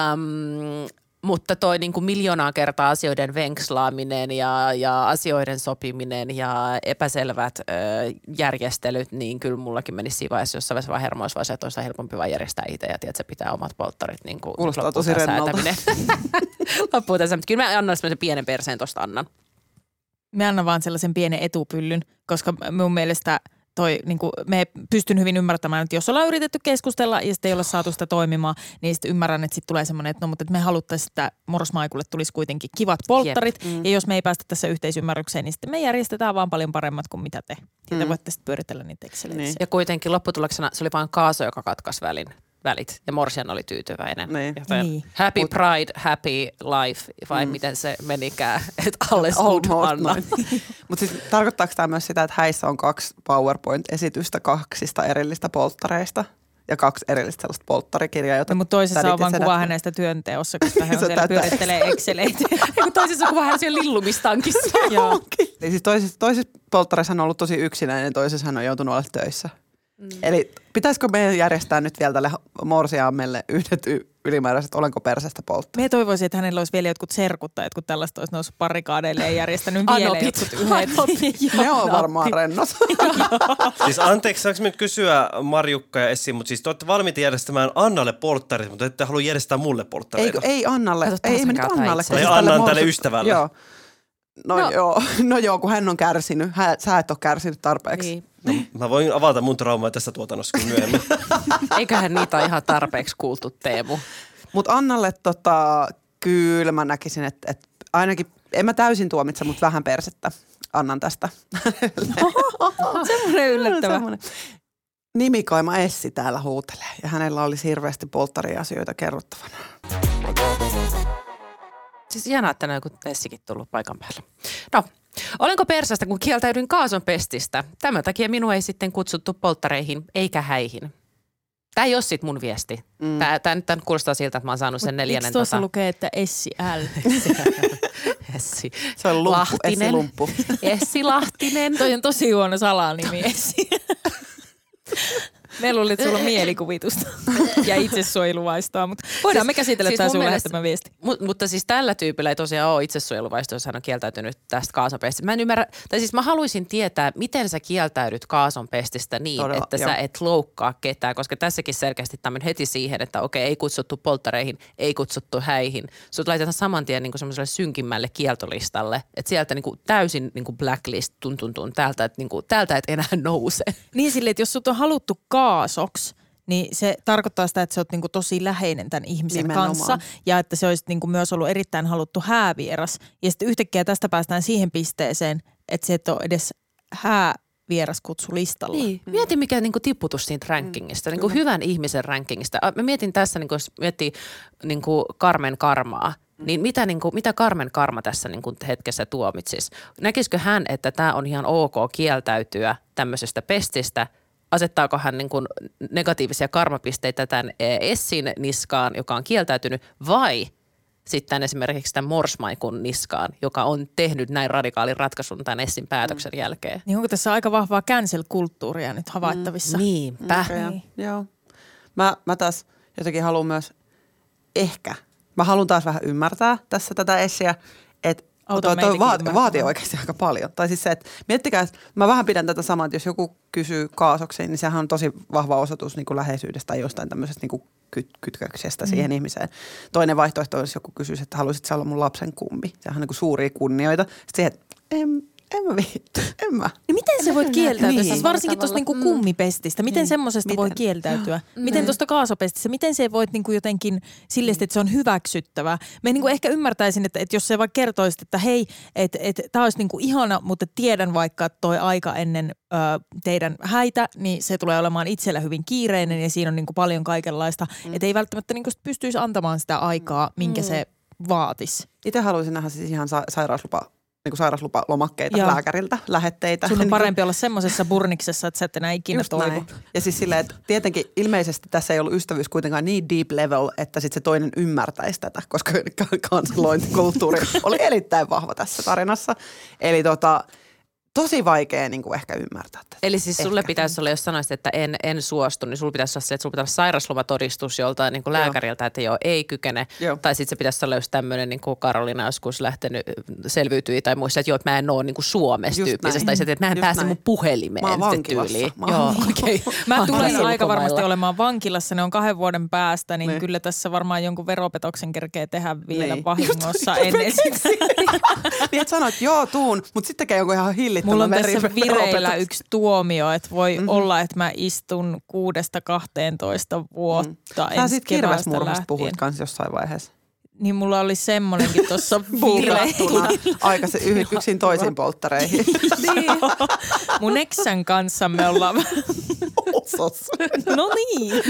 äm, mutta toi niin kuin miljoonaa kertaa asioiden venkslaaminen ja, ja asioiden sopiminen ja epäselvät ö, järjestelyt, niin kyllä mullakin menisi siinä vaiheessa, jossain vaiheessa vaan hermoissa vaiheessa, että olisi helpompi vaan järjestää itse ja tiedät, se pitää omat polttarit niin kuin Kuulostaa loppuun tosi tää rennolta. säätäminen. Loppuun tässä, mutta kyllä mä annan semmoisen pienen perseen tosta annan. Me annan vaan sellaisen pienen etupyllyn, koska mun mielestä toi, niin kuin, me pystyn hyvin ymmärtämään, että jos ollaan yritetty keskustella ja sitten ei olla saatu sitä toimimaan, niin sitten ymmärrän, että sitten tulee semmoinen, että no, mutta että me haluttaisiin, että Morsmaikulle tulisi kuitenkin kivat polttarit. Jep. Mm. Ja jos me ei päästä tässä yhteisymmärrykseen, niin sitten me järjestetään vaan paljon paremmat kuin mitä te. Ja te Mm. voitte sitten pyöritellä niitä Exceleitä. Niin. Ja kuitenkin lopputuloksena se oli vain Kaaso, joka katkaisi välin. välit. Ja Morsian oli tyytyväinen. Niin. Joten Niin. happy Mut- pride, happy life, vai mm. miten se menikään, että alles good Almost Anna. noin. Mutta siis tarkoittaako tämä myös sitä, että häissä on kaksi PowerPoint-esitystä kaksista erillistä polttareista ja kaksi erillistä sellaista polttarikirjaa, jota No, mutta toisessa tädit on ja vaan sedät- kuva hänestä työnteossa, koska hän on Se siellä täyttää pyörittelee Exceleitä. Kun toisessa on vähän siellä lillumistankissa. Joo. Onkin. Niin siis toisessa, toisessa polttareissa hän on ollut tosi yksinäinen, toisessa hän on joutunut olla töissä. Mm. Eli pitäisikö meidän järjestää nyt vielä tälle morsiammelle yhdet y- ylimääräiset olenko persestä polttaa? Me toivoisin, että hänellä olisi vielä jotkut serkut tai jotkut tällaista olisi noussut parikaadeille ja järjestänyt vielä Anopit. jotkut yhdet. Ne on varmaan rennot. Siis anteeksi, saanko minä kysyä Marjukka ja Essi, mutta siis te olette valmiita järjestämään Annalle polttarit, mutta ette halua järjestää mulle polttareita. Ei, ei Annalle. Kato, ei me nyt taas Annalle. itse. kun Ei siis Annan morsu- tälle ystävälle. Joo. No, No. joo. no joo, kun hän on kärsinyt. Hä, sä et ole kärsinyt tarpeeksi. Niin. No, mä voin avata mun traumaa tässä tuotannossa kyllä myöhemmin. Eiköhän niitä ole ihan tarpeeksi kuultu, Teemu. Mutta Annalle tota, kyllä mä näkisin, että et ainakin, en mä täysin tuomitse, mutta vähän persettä annan tästä. Semmoinen yllättävä. Semmoinen. Nimikaima Essi täällä huutelee ja hänellä olisi hirveästi polttariasioita kerrottavana. Siis ihanaa, että näin kun Essikin tullut paikan päälle. No, olenko persästä, kun kieltäydyin Kaason pestistä? Tämän takia minua ei sitten kutsuttu polttareihin eikä häihin. Tämä ei ole sit mun viesti. Mm. Tämä, tämä nyt tämän kuulostaa siltä, että mä oon saanut sen neljännen. Eikö tuossa tota... lukee, että Essi L? Essi. Se on lumppu, Lahtinen. Essi Lumppu. Essi Lahtinen. Toi on tosi huono salanimi, Essi. Me luulin, että sulla on mielikuvitusta ja itsesuojeluvaistoa, mutta voidaan siis, me käsitellä siis tämä sun lähettämä viesti. Mut, mutta siis tällä tyypillä ei tosiaan ole itsesuojeluvaistoa, jos hän on kieltäytynyt tästä Kaason pestistä. Mä en ymmärrä, tai siis mä haluaisin tietää, miten sä kieltäydyt Kaason pestistä niin, Todella, että jo. sä et loukkaa ketään, koska tässäkin selkeästi tämmöinen heti siihen, että okei, ei kutsuttu polttareihin, ei kutsuttu häihin. Sut laitetaan saman tien niin kuin semmoiselle synkimmälle kieltolistalle, että sieltä niin kuin täysin niin kuin blacklist tun tun tun täältä, että niin kuin, täältä et enää nouse. Niin silleen, että jos sut on haluttu kaasoksi, niin se tarkoittaa sitä, että sä oot niinku tosi läheinen tämän ihmisen Nimenomaan. kanssa ja että se olisi niinku myös ollut erittäin haluttu häävieras. Ja sitten yhtäkkiä tästä päästään siihen pisteeseen, että se et ole edes häävieraskutsulistalla. Niin. Mieti mikä niinku tipputus siitä rankingista, niinku hyvän ihmisen rankingista. Mä mietin tässä, niinku, jos miettii niinku Carmen Karmaa, niin mitä, niinku, mitä Carmen Karma tässä niinku hetkessä tuomitsisi? Näkisikö hän, että tämä on ihan ok kieltäytyä tämmöisestä pestistä? Asettaako hän niin kuin negatiivisia karmapisteitä tämän Essin niskaan, joka on kieltäytynyt, vai sitten esimerkiksi tämän Morsmaikun niskaan, joka on tehnyt näin radikaalin ratkaisun tämän Essin päätöksen jälkeen? Niin onko tässä aika vahvaa cancel-kulttuuria nyt havaittavissa? Mm, niinpä. Okay, niin. Joo. Mä, mä taas jotenkin haluan myös ehkä, mä haluan taas vähän ymmärtää tässä tätä Essiä, että toi, toi vaati, vaatii oikeasti aika paljon. Tai siis se, että miettikää, että mä vähän pidän tätä samaa, että jos joku kysyy kaasoksi, niin sehän on tosi vahva osoitus niin kuin läheisyydestä tai jostain tämmöisestä niin kuin kyt, kytköksestä mm. siihen ihmiseen. Toinen vaihtoehto olisi, jos joku kysyisi, että haluaisit sä olla mun lapsen kummi. Sehän on niin kuin suuria kunnioita. Sitten siihen, että en, en mä viitty, en mä. Ja miten sä voit kieltäytyä? Niin. Siis varsinkin tuosta niinku kummipestistä. Miten niin. semmoisesta Miten? voi kieltäytyä? Mm. Miten tuosta kaasopestistä? Miten se voit niinku jotenkin silleen, että se on hyväksyttävää? Mä niinku ehkä ymmärtäisin, että, että jos se vaikka kertoisit, että hei, että, että tämä olisi niinku ihana, mutta tiedän vaikka, että toi aika ennen ö, teidän häitä, niin se tulee olemaan itsellä hyvin kiireinen ja siinä on niinku paljon kaikenlaista. Mm. Että ei välttämättä niinku pystyisi antamaan sitä aikaa, minkä mm. se vaatisi. Itse haluaisin nähdä siis ihan sa- sairauslupa niin kuin sairauslupalomakkeita Joo. lääkäriltä, lähetteitä. Sun on niin parempi olla semmoisessa burniksessa, että sä et enää ikinä just toivu. näin. Ja siis silleen, että tietenkin ilmeisesti tässä ei ollut ystävyys kuitenkaan niin deep level, että sitten se toinen ymmärtäisi tätä, koska kanselointikulttuuri oli erittäin vahva tässä tarinassa. Eli tota, tosi vaikea niin kuin ehkä ymmärtää tätä. Eli siis sulle Ehkä. pitäisi olla, jos sanoisit, että en, en suostu, niin sulla pitäisi olla se, että sulla pitäisi olla sairauslomatodistus joltain niin kuin lääkäriltä, että joo, ei kykene. Joo. Tai sitten se pitäisi olla just tämmöinen, niin kuin Karolina joskus lähtenyt, selviytyi tai muissa, että joo, että mä en ole niin kuin Suomessa Just tyyppisestä. näin. Tai sitten, että mä en Just pääse näin. mun puhelimeen. Mä oon sitten vankilassa. tyyliin. Mä oon Joo, vankilassa. okei. Mä tulen Ulkomailla. aika varmasti olemaan vankilassa, ne on kahden vuoden päästä, niin, Niin. kyllä tässä varmaan jonkun veropetoksen kerkee tehdä vielä Niin. vahingossa ennen sitä. Niin, että sanoit, joo, tuun, mutta sitten tekee jonkun ihan hillittömän Mulla on veri- tässä vireillä veropetos. yksi tuomio, että voi Mhm. olla, että mä istun kuudesta kahteentoista vuotta Sä ensi siitä keväästä kirvesmurhasta lähtien. puhuit kanssa jossain vaiheessa. Niin mulla oli semmonenkin tuossa Buurattuna vireillä. aika se yh- yksin toisin polttareihin. Niin. Mun eksän kanssa me ollaan vähän. Sos. No niin.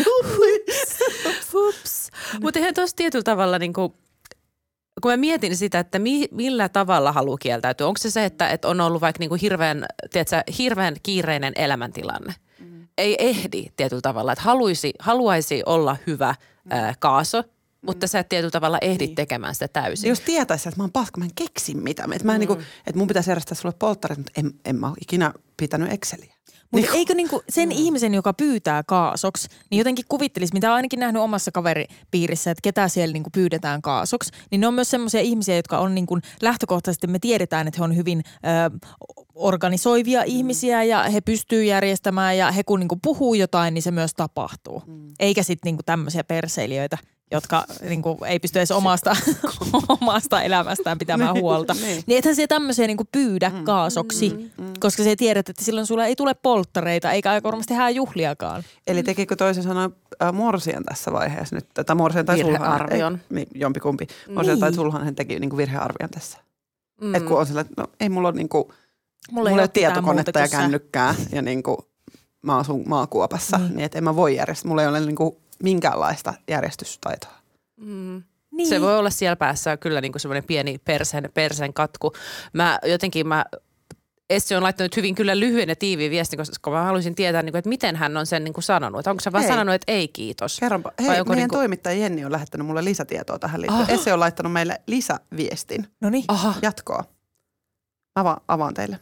Hups. Mutta eihän tuossa tietyllä tavalla niin kuin, kun mä mietin sitä, että mi, millä tavalla haluaa kieltäytyä. Onko se se, että, että on ollut vaikka niin kuin hirveän, tiedätkö, hirveän kiireinen elämäntilanne? Mm. Ei ehdi tietyllä tavalla, että haluaisi, haluaisi olla hyvä mm. ää, kaaso, mutta sä et tietyllä tavalla ehdi Niin. tekemään sitä täysin. Jos tietäisi, että mä oon paska, mä en keksi mitään. Että, mä en mm. niinku, että mun pitäisi järjestää sulle polttarit, mutta en, en mä ole ikinä pitänyt Exceliä. Mutta niin, eikö niinku sen mm. ihmisen, joka pyytää kaasoksi, niin jotenkin kuvittelisi, mitä olen ainakin nähnyt omassa kaveripiirissä, että ketä siellä niinku pyydetään kaasoksi, niin ne on myös semmoisia ihmisiä, jotka on niinku lähtökohtaisesti, me tiedetään, että he on hyvin ö, organisoivia mm. ihmisiä ja he pystyy järjestämään ja he kun niinku puhuu jotain, niin se myös tapahtuu. Mm. Eikä sitten niinku tämmöisiä perseilijöitä, jotka niinku, ei pysty edes omasta, omasta elämästään pitämään huolta. niin. niin ethän se tämmöisiä niinku pyydä mm. kaasoksi, mm. Mm. koska se tiedät, että silloin sulla ei tule polttareita, eikä aika varmasti hääjuhliakaan. Eli tekikö toisin sanoen äh, Morsian tässä vaiheessa nyt, tai Morsian tai Sulhan? Virhearvion. Ei, jompikumpi. Morsian niin. tai Sulhan hän teki niinku virhearvion tässä. Mm. Että kun on sillä, että no ei mulla ole niinku, mulla ei ole tietokonetta ja kännykkää ja niinku mä asun maakuopassa, mm. niin että en mä voi järjestää. Mulla ei ole niinku minkäänlaista järjestystaitoa. Mm. Niin. Se voi olla siellä päässä kyllä niin kuin semmoinen pieni persen, persen katku. Mä jotenkin, mä, Essi on laittanut hyvin kyllä lyhyen ja tiiviin viestin, koska mä haluaisin tietää, että miten hän on sen niin kuin sanonut. Että onko se vaan ei. sanonut, että ei kiitos? Kerronpa. Hei, meidän niin kuin... toimittaja Jenni on lähettänyt mulle lisätietoa tähän liittyen. Aha. Essi on laittanut meille lisäviestin. Noniin. Aha. Jatkoa. Ava, avaan teille.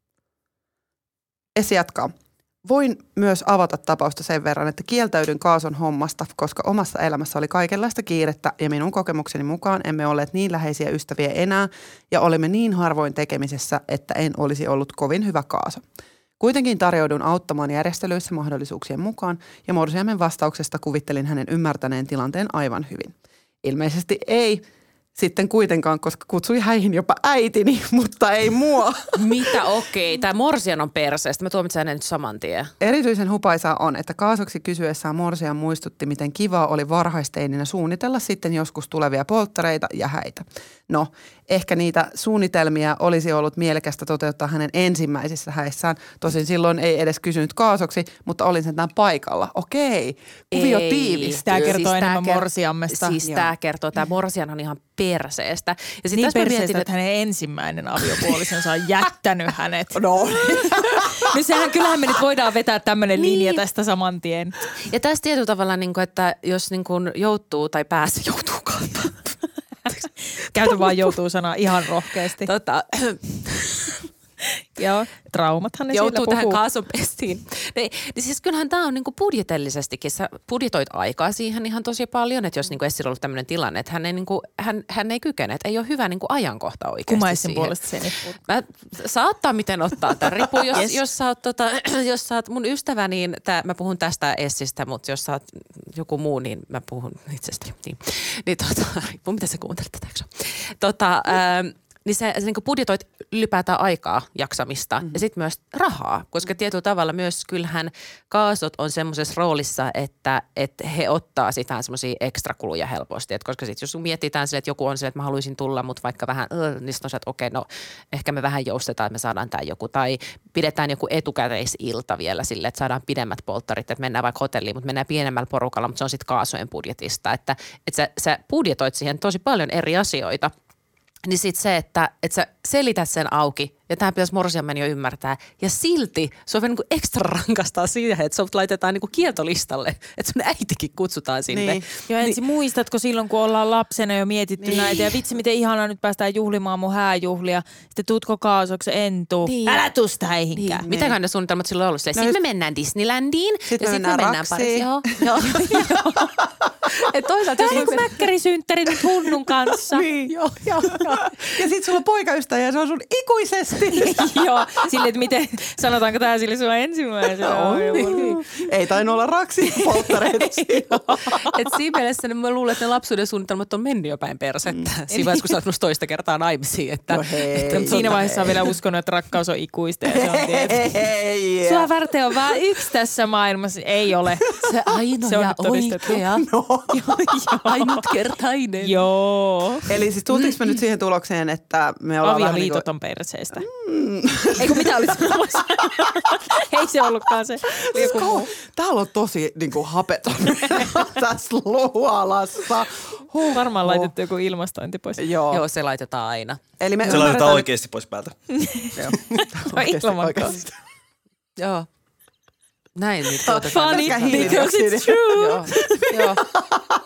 Essi jatkaa. Voin myös avata tapausta sen verran, että kieltäydyn kaason hommasta, koska omassa elämässä oli kaikenlaista kiirettä ja minun kokemukseni mukaan emme olleet niin läheisiä ystäviä enää ja olimme niin harvoin tekemisessä, että en olisi ollut kovin hyvä kaaso. Kuitenkin tarjoudun auttamaan järjestelyissä mahdollisuuksien mukaan ja morsiamen vastauksesta kuvittelin hänen ymmärtäneen tilanteen aivan hyvin. Ilmeisesti ei. Sitten kuitenkaan, koska kutsui häihin jopa äitini, mutta ei mua. Mitä okei? Okay. Tämä Morsian on perseestä. Mä tuomitsen hänen nyt saman tien. Erityisen hupaisaa on, että kaasoksi kysyessään Morsian muistutti, miten kivaa oli varhaisteininä suunnitella sitten joskus tulevia polttareita ja häitä. No, ehkä niitä suunnitelmia olisi ollut mielekästä toteuttaa hänen ensimmäisissä häissään. Tosin silloin ei edes kysynyt kaasoksi, mutta olin sentään paikalla. Okei, kuvio tiivistyy. Tämä kertoo siis enemmän ker- morsiammesta. Siis tämä kertoo, tämä Morsian on ihan perseestä. Ja niin perseestä, mietin, että hänen ensimmäinen aviopuolisonsa on jättänyt hänet. No. No sehän kyllähän me nyt voidaan vetää tämmöinen linja niin. tästä saman tien. Ja tässä tietyllä tavalla, niin kuin, että jos niin kuin joutuu tai pääsee, joutuukaan. Käytä vaan joutuu sanaa ihan rohkeasti. Tota, Joo, traumathan ne joutuu siellä tähän kaason pestiin. Niin, niin siis kyllähän tämä on niinku budjetellisestikin. Sä budjetoit aikaa siihen ihan tosi paljon, että jos niinku Essillä on ollut tämmöinen tilanne, että hän ei, niinku, hän, hän ei kykene, että ei ole hyvä niinku ajankohta oikeasti. Kumma Essin puolesta sen Mä saattaa miten ottaa tämän ripu. Jos, yes. jos, sä oot, tota, jos sä oot mun ystävä, niin tää, mä puhun tästä Essistä, mutta jos sä oot joku muu, niin mä puhun itsestäni. Niin, niin tota, riippuu mitä sä kuuntelet tätä, Tota... Ähm, niin sä, sä niin budjetoit ylipäätään aikaa jaksamista mm-hmm. ja sitten myös rahaa, koska tietyllä tavalla myös kyllähän kaasot on semmoisessa roolissa, että, että he ottaa sitä semmoisia ekstrakuluja helposti. Et koska sitten jos mietitään sille, että joku on sille, että mä haluaisin tulla, mutta vaikka vähän, äh, niin sitten on se, että okei, no ehkä me vähän joustetaan, että me saadaan tämä joku. Tai pidetään joku etukäteisilta vielä sille, että saadaan pidemmät polttarit, että mennään vaikka hotelliin, mutta mennään pienemmällä porukalla, mutta se on sitten kaasojen budjetista. Että, että sä, sä budjetoit siihen tosi paljon eri asioita. Niin sitten se, että, että sä selität sen auki, ja tähän pitäisi morsiamen jo ymmärtää, ja silti se on vielä niin ekstra rankastaa siihen, että sut laitetaan niin kieltolistalle, että sun äitikin kutsutaan sinne. Niin. Jo ensin niin. Muistatko silloin, kun ollaan lapsena jo mietitty niin. näitä, ja vitsi miten ihanaa nyt päästään juhlimaan mun hääjuhlia, sitten tuutko kaasoksi, en tuu. Niin. Älä tuu sitä häihinkään. Niin. Mitäkään ne suunnitelmat silloin ollut? Sitten no, me mennään Disneylandiin, sitten ja sitten me mennään Raksiin. Joo, joo. Et toisaalta jos... Joku mäkkärisynttäri nyt hunnun kanssa. Niin. Joo, joo, joo. Ja sit sulla on poikaystävä ja se on sun ikuisesti. Joo, silleen, että miten, sanotaanko tää sille sua ensimmäisenä? On, niin. Ei tainnut olla raksi polttareita. Et siinä mielessä mä luulen, että ne lapsuuden suunnitelmat on mennyt jo päin persettä. Mm. Siinä vaiheessa, kun sä oot toista kertaa naimisiin. Että, no että siinä vaiheessa on vielä uskonut, että rakkaus on ikuista. Ja se on hei, sua varten on vaan yksi tässä maailmassa. Ei ole. Se ainoa se ja oikea. No. Ainutkertainen. Joo. Eli siis tultiinko me nyt siihen tulokseen, että me ollaan avioliitot vähän niin on perseestä. Mm. Eikö mitä olit sanomassa? Ei se ollutkaan se. Sko, täällä on tosi niin kuin hapeton tässä luolassa. Huh, Varmaan huh. laitettu joku ilmastointi pois. Joo, Joo se laitetaan aina. Eli me se laitetaan oikeasti pois päältä. Joo. Oikeasti, oikeasti. Joo. Näin nyt tuotetaan. Funny because it's true. Joo. Joo.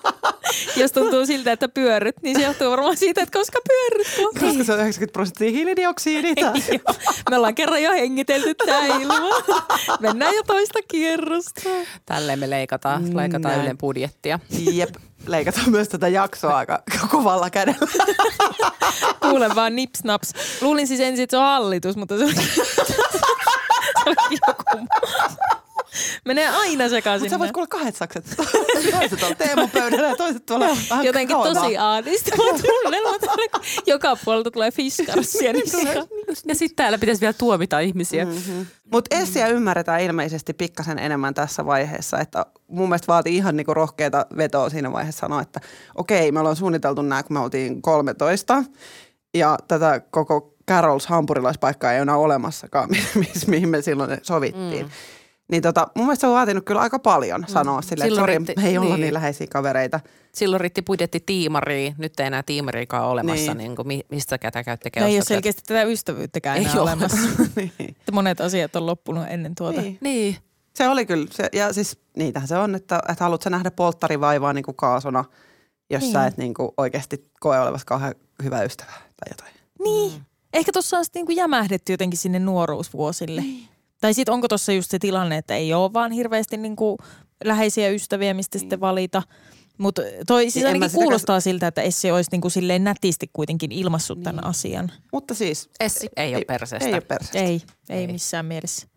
Jos tuntuu siltä, että pyörryt, niin se johtuu varmaan siitä, että koska pyörryt. Koska se on yhdeksänkymmentä prosenttia hiilidioksidita. Me ollaan kerran jo hengitelty tää ilma. Mennään jo toista kierrosta. Tälleen me leikataan, leikataan Näin. Ylen budjettia. Jep, leikataan myös tätä jaksoa aika kovalla kädellä. Kuulen vaan nips naps. Luulin siis ensin, että se on hallitus, mutta se oli, se oli joku muu. Menee aina sekaisin. Mutta sä voit kuulla kahdet sakset. Toiset on Teemun pöydällä ja toiset tuolla vähän Jotenkin kauempaa. tosi ahdistava tunnelma. Joka puolelta tulee fiskarsia. Niin Ja sitten täällä pitäisi vielä tuomita ihmisiä. Mm-hmm. Mutta Essiä ymmärretään ilmeisesti pikkasen enemmän tässä vaiheessa, että mun mielestä vaatii ihan niinku rohkeata vetoa siinä vaiheessa sanoa, että okei, me ollaan suunniteltu nämä, kun me oltiin kolmetoista ja tätä koko Carols hampurilaispaikkaa ei ole enää olemassakaan, miss, mihin me silloin sovittiin. Mm. Niin tota, mun mielestä se on vaatinut kyllä aika paljon sanoa mm. silleen, että sori, me ei olla niin. niin läheisiä kavereita. Silloin riitti budjetti tiimariin, nyt ei enää tiimariikaan olemassa, Niin. niin kuin, mistä ketä käytte No ei ole selkeästi tätä ystävyyttäkään enää Ei ole. olemassa. niin. Monet asiat on loppunut ennen tuota. Niin. Niin. Se oli kyllä, se, ja siis niitähän se on, että, että haluat sä nähdä polttarivaivaa niin kuin kaasona, jos niin. sä et niin kuin oikeasti koe olevasi kauhean hyvä ystävä tai jotain. Niin. Mm. Ehkä tuossa on sitten niinku jämähdetty jotenkin sinne nuoruusvuosille. Niin. Tai sitten onko tuossa just se tilanne, että ei ole vaan hirveästi niinku läheisiä ystäviä, mistä niin. sitten valita. Mutta toi siis ainakin kuulostaa siltä, että Essi olisi niinku silleen nätisti kuitenkin ilmassut niin. tämän asian. Mutta siis Essi ei, ei ole perseestä. Ei ole perseestä. Ei, ei, ei missään mielessä.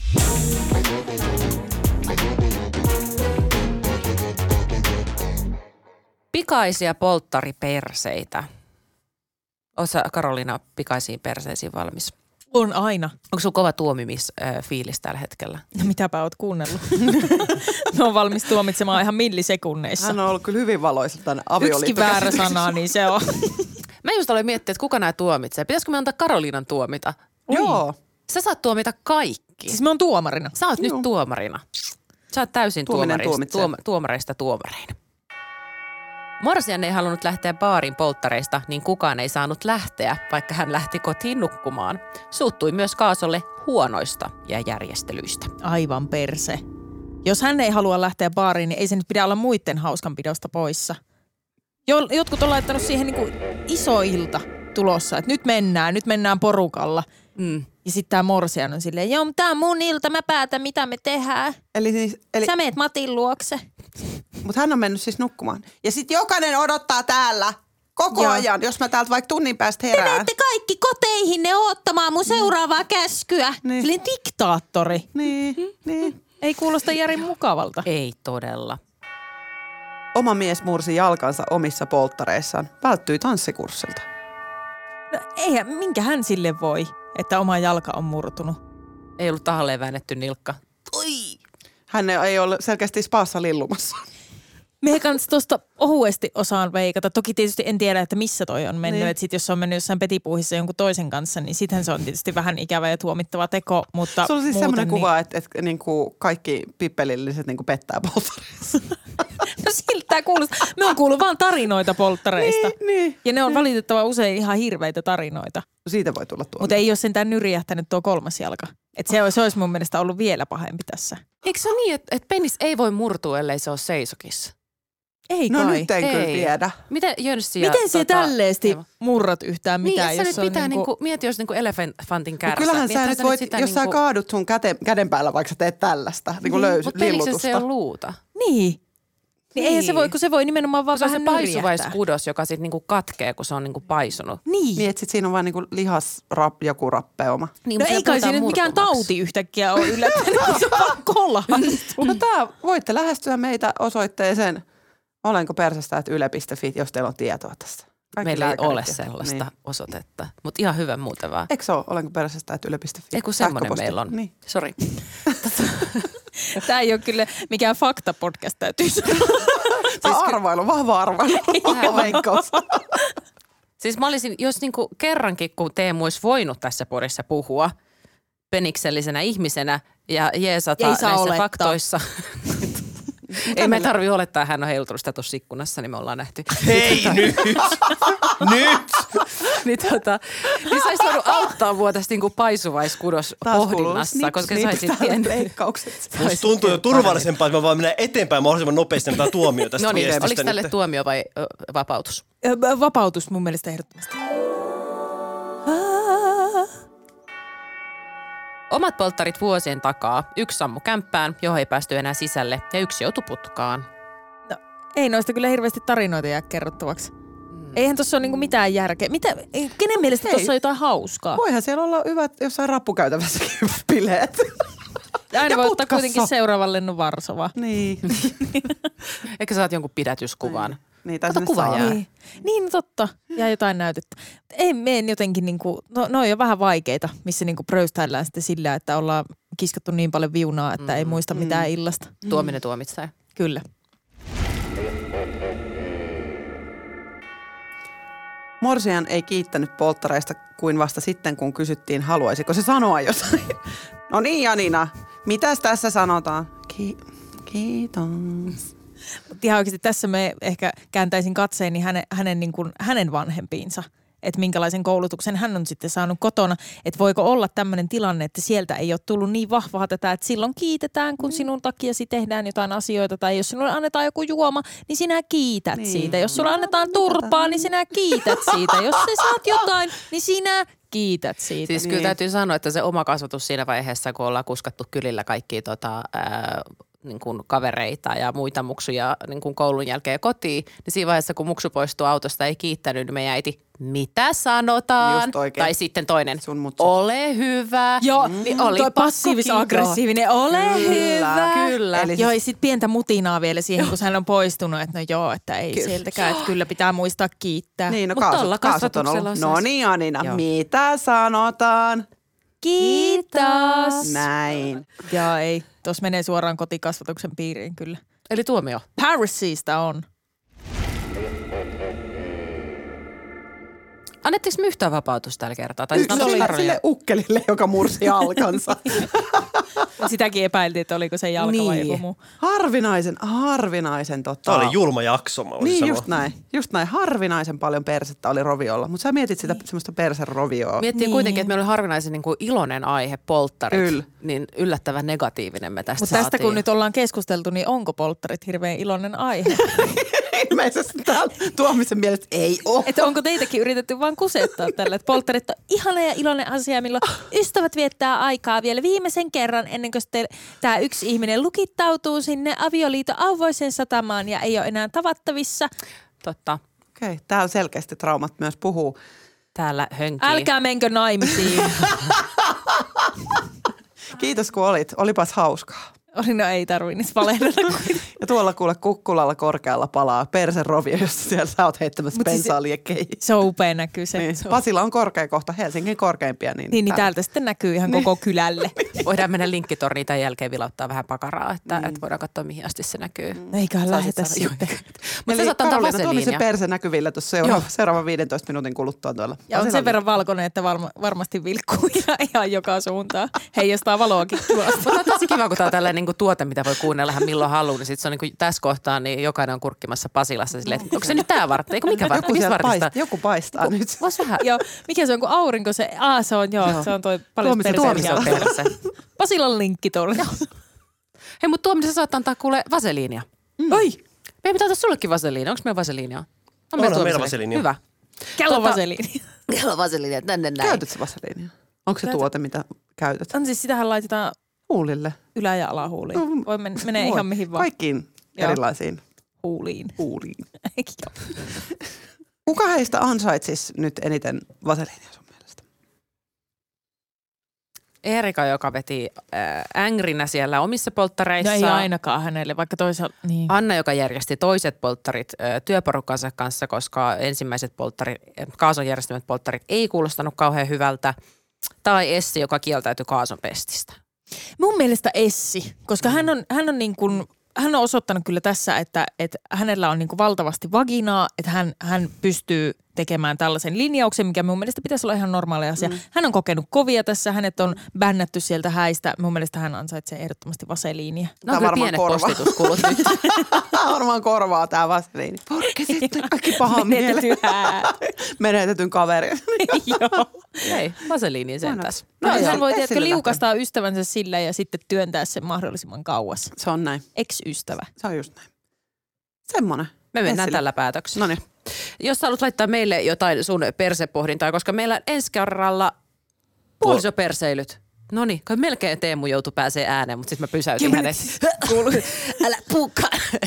Pikaisia polttariperseitä. Oletko sä, Karoliina, pikaisiin perseisiin valmis? On aina. Onko sulla kova tuomimisfiilis tällä hetkellä? No mitäpä oot kuunnellut? Mä oon valmis tuomitsemaan ihan millisekunneissa. Hän on ollut kyllä hyvin valoisa tänne avioliittokäsityksessä. Yksikin väärä sana, niin se on. Mä just aloin miettiä, että kuka nämä tuomitsee. Pitäisikö me antaa Karoliinan tuomita? Joo. Sä saat tuomita kaikki. Siis mä oon tuomarina. Sä oot Joo. nyt tuomarina. Sä oot täysin Tuominen tuomareista, tuom, tuomareista tuomarein. Morsian ei halunnut lähteä baarin polttareista, niin kukaan ei saanut lähteä, vaikka hän lähti kotiin nukkumaan. Suuttui myös Kaasolle huonoista ja järjestelyistä. Aivan perse. Jos hän ei halua lähteä baariin, niin ei se nyt pidä olla muiden hauskanpidosta poissa. Jo, jotkut on laittanut siihen niin kuin iso ilta tulossa, että nyt mennään, nyt mennään porukalla. Mm. Ja sitten tämä morsian on silleen, joo, tää on mun ilta, mä päätän mitä me tehdään. Eli siis, eli, Sä meet Matin luokse. mutta hän on mennyt siis nukkumaan. Ja sitten jokainen odottaa täällä koko Joo. ajan, jos mä täältä vaikka tunnin päästä Te herään. menette kaikki koteihinne odottamaan mun seuraavaa käskyä. Niin. Silleen diktaattori. Niin, niin. Ei kuulosta Jarin mukavalta. Ei todella. Oma mies mursi jalkansa omissa polttareissaan. Välttyi tanssikurssilta. No eihän, minkä hän sille voi, että oma jalka on murtunut. Ei ollut tahalleen väännetty nilkka. Oi! Hän ei ole selkeästi spaassa lillumassa. Me kanssa tuosta ohuesti osaan veikata. Toki tietysti en tiedä, että missä toi on mennyt. Niin. Että sit jos se on mennyt jossain petipuuhissa jonkun toisen kanssa, niin sittenhän se on tietysti vähän ikävä ja tuomittava teko. Mutta Se on siis muuten semmoinen niin... kuva, että, että niin kuin kaikki pippelilliset niin kuin pettää polttareissa. No siltä tää kuulostaa. Me on kuullut vaan tarinoita polttareista. niin, niin. Ja ne on valitettava usein ihan hirveitä tarinoita. Siitä voi tulla tuomio. Mutta ei ole sentään nyrjähtänyt tuo kolmas jalka. Että se, se olisi mun mielestä ollut vielä pahempi tässä. Eikö se ole niin, että, että penis ei voi murtua, ellei se ole seisokissa? Ei No kai. nyt en Ei. kyllä tiedä. Miten Jönssi ja... Miten se tota, tälleesti Eeva? murrat yhtään Niin, mitään, jos sä jos nyt on pitää niinku... niinku, mieti, jos niinku elefantin No kärsä. kyllähän sä Mietitään nyt sä voit, sitä jos sä niinku- kaadut sun käte, käden päällä, vaikka sä teet tällaista, niin kuin löys, Mutta peniksessä lillutusta. ei ole luuta. Niin. Niin eihän se voi, kun se voi nimenomaan vaan Se on vähän se nyrjähtää. paisuvaiskudos, joka sitten niinku katkee, kun se on niinku paisunut. Niin. Niin, että sit siinä on vaan niinku lihas, rap, joku rappeuma. Niin, No mutta ei kai siinä nyt mikään tauti yhtäkkiä ole yllättänyt, se on vaan kolahastunut. No tää, voitte lähestyä meitä osoitteeseen olenko persestä, että yle piste fi, jos teillä on tietoa tästä. Kaikki Meillä ei lääkärit ole ja- sellaista Niin. osoitetta, mutta ihan hyvä muuten vaan. Eikö se ole olenko persestä, että yle piste fi? Ei kun semmoinen Sähköposti. meillä on. Niin. Sori. Tämä ei ole kyllä mikään fakta-podcast, täytyy sanoa. Tämä on arvailu, vahva arvailu. Vahva veikkaus. Siis mä olisin, jos niinku kerrankin, kun Teemu olisi voinut tässä podissa puhua peniksellisenä ihmisenä ja jeesata Ei saa näissä olettaa. faktoissa. Ei me tarvi olettaa, hän on heilutunut sitä tuossa ikkunassa, niin me ollaan nähty. Hei nyt! Nyt! niin, tota, niin sä ois voinut auttaa mua tässä niinku paisuvaiskudos pohdinnassa, koska sä olisit tiennyt. Leikkaukset. Musta tuntuu jo turvallisempaa, että me vaan mennään eteenpäin mahdollisimman nopeasti tämä tuomio tästä No niin, viestistä. oliko tälle nyt. tuomio vai ö, vapautus? Ö, Vapautus mun mielestä ehdottomasti. Omat polttarit vuosien takaa. Yksi sammu kämppään, johon ei päästy enää sisälle, ja yksi joutui putkaan. No, ei noista kyllä hirveästi tarinoita jää kerrottavaksi. Mm. Eihän tuossa ole niinku mitään järkeä. Mitä, kenen mielestä tuossa on jotain hauskaa? Voihan siellä olla hyvät jossain rappukäytävässäkin bileet. Ja aina ja voi ottaa putkassa. kuitenkin seuraavan lennon Varsovaan. Niin. Ehkä saat jonkun pidätyskuvan. Niin, tai Ota sinne kuva saa. jää. Niin, niin no totta. Ja jotain näytettä. Ei meen jotenkin niinku, no, no on jo vähän vaikeita, missä niinku pröystäillään sitten sillä, että ollaan kiskattu niin paljon viunaa, että mm. ei muista mitään mm. illasta. Tuominen tuomitsee. Kyllä. Morsian ei kiittänyt polttareista kuin vasta sitten, kun kysyttiin, haluaisiko se sanoa jotain. No niin, Janina, mitäs tässä sanotaan? Ki- kiitos. Mutta ihan oikeasti tässä me ehkä kääntäisin katseeni hänen, hänen, niin kuin, hänen vanhempiinsa. Että minkälaisen koulutuksen hän on sitten saanut kotona. Että voiko olla tämmöinen tilanne, että sieltä ei ole tullut niin vahvaa tätä, että silloin kiitetään, kun sinun takiasi tehdään jotain asioita. Tai jos sinulle annetaan joku juoma, niin sinä kiität niin. siitä. Jos sulle annetaan turpaa, niin sinä kiität siitä. Jos sä saat jotain, niin sinä kiität siitä. Siis niin. kyllä täytyy sanoa, että se oma kasvatus siinä vaiheessa, kun ollaan kuskattu kylillä kaikkia tota, ää, niin kuin kavereita ja muita muksuja niin kuin koulun jälkeen kotiin, niin siinä vaiheessa, kun muksu poistuu autosta, ei kiittänyt, niin meidän äiti, mitä sanotaan? Just oikein. Tai sitten toinen, Sun mutsu. ole hyvä. Joo, niin oli toi pakko passiivis-aggressiivinen, ole Kyllä, hyvä. kyllä. Eli Joo, ja sitten pientä mutinaa vielä siihen, kun hän on poistunut, että no joo, että ei Kyllä. sieltäkään, että kyllä pitää muistaa kiittää. Niin, no Mut tolla kaasut, kaasut on kasvatuksella ollut. on No siis- niin, Janina, Joo. mitä sanotaan? Kiitos. Näin. Joo, ei. Tuossa menee suoraan kotikasvatuksen piiriin kyllä. Eli tuomio. Parisista on. Annettiinko me yhtään vapautusta tällä kertaa? Tai Y- siis se oli Karolia- sille ukkelille, joka mursi alkansa. Sitäkin epäiltiin, että oliko se jalka vai Niin. joku muu. Harvinaisen, harvinaisen tota... Tämä oli julma jakso, mä voisin Niin, sanoa. just näin. Just näin. Harvinaisen paljon persettä oli roviolla. Mutta sä mietit sitä semmoista perserovioa. Miettii Niin. kuitenkin, että meillä oli harvinaisen niin kuin iloinen aihe, polttarit. Kyllä. Niin yllättävän negatiivinen me tästä Mutta tästä saatiin. kun nyt ollaan keskusteltu, niin onko polttarit hirveän iloinen aihe? Ilmeisesti täällä Tuomisen mielestä ei ole. Että onko teitäkin yritetty vaan kusettaa tällä, että polttarit on ihana ja iloinen asia, milloin ystävät viettää aikaa vielä viimeisen kerran ennen kuin tämä yksi ihminen lukittautuu sinne avioliiton auvoiseen satamaan ja ei ole enää tavattavissa. Totta. Okei, täällä selkeästi traumat myös puhuu. Täällä hönkii. Älkää menkö naimisiin. Kiitos kun olit. Olipas hauskaa. Oli, no ei tarvinnut valehdella. Ja tuolla kuule kukkulalla korkealla palaa perserovio, jossa siellä sä oot heittämässä Mut siis- bensaa liekkeihin. Se on upea näkyy se. Niin. Se on- Pasila on korkea kohta, Helsingin korkeimpia. Niin, Niin, niin täältä sitten näkyy ihan koko kylälle. Voidaan mennä linkkitorniin tämän jälkeen vilauttaa vähän pakaraa, että, mm. että voidaan katsoa mihin asti se näkyy. No eiköhän Saa lähetä sit saada- sitten. Mutta sä saat antaa Karoliina, tuo oli se vaseliinia. perse näkyvillä tuossa seuraava, seuraavan viidentoista minuutin kuluttua tuolla. Ja on sen Pasilalla. verran valkoinen, että varma, varmasti vilkkuu ihan, ihan joka suuntaan. Heijastaa valoakin kivasti. Mutta on tosi kiva, kun tämä on tällainen niin tuote, mitä voi kuunnella ihan milloin haluaa, niin sit se on niin kuin tässä kohtaa, niin jokainen on kurkkimassa Pasilassa silleen, että onko se nyt tämä vartti, eikö mikä vartti, Joku, mistä sieltä vartista? paistaa, joku paistaa Joku- nyt. Vois vähän. Joo, mikä se on, kun aurinko se, aa se on, joo, se on toi paljon Tuomisen- Tuomisen perseen perse. Pasilan linkki tuolla. Hei, mutta Tuomisen saat antaa kuule vaseliinia. Mm. Oi, Meidän pitää ottaa sullekin vaseliinia. Onko meillä vaseliinia? On Onhan meillä Tuomiselle. vaseliinia. Hyvä. kello Tota- vaseliini. Kello vaseliinia, tänne näin. Käytätkö vaseliinia? Onko se Käytän. tuote, mitä käytät? On siis, sitähän laitetaan Huulille. ylä- ja alahuuliin. No, Voi men- menee Voi. ihan mihin vaan. Kaikkiin Joo. erilaisiin Huuliin. huuliin. Kuka heistä ansaitsisi nyt eniten vaseliinia sun mielestä? Erika, joka veti äh, ängrinä siellä omissa No polttareissa. ei ainakaan hänelle, vaikka toisaalta, niin. Anna, joka järjesti toiset polttarit äh, työporukkansa kanssa, koska ensimmäiset polttarit, äh, Kaason järjestämät polttarit ei kuulostanut kauhean hyvältä. Tai Essi, joka kieltäytyi Kaason pestistä. Mun mielestä Essi, koska hän on, hän on niin kuin, hän on osoittanut kyllä tässä, että, että hänellä on niin kuin valtavasti vaginaa, että hän, hän pystyy tekemään tällaisen linjauksen, mikä mun mielestä pitäisi olla ihan normaali asia. Mm. Hän on kokenut kovia tässä, hänet on bännätty sieltä häistä. Mun mielestä hän ansaitsee ehdottomasti vaseliinia. No kyllä pienet korva. Postituskulut nyt. Varmaan korvaa tää vaseliini. Porke sitten kaikki paha Menetetty hää. Menetetyn kaveri. Joo. Ei, vaseliini sentäs. No, No hän joo, voi tiedätkö, Essille liukastaa ystävänsä sillä ja sitten työntää sen mahdollisimman kauas. Se on näin. Ex-ystävä. Se on just näin. Semmonen. Me mennään Essille. tällä päätöksellä. Noniin. Jos haluat laittaa meille jotain sun persepohdintaa, koska meillä ensi kerralla puolisoperseilyt. Noniin, kai melkein Teemu joutui pääsee ääneen, mutta sitten mä pysäytin hänet. Älä puukka.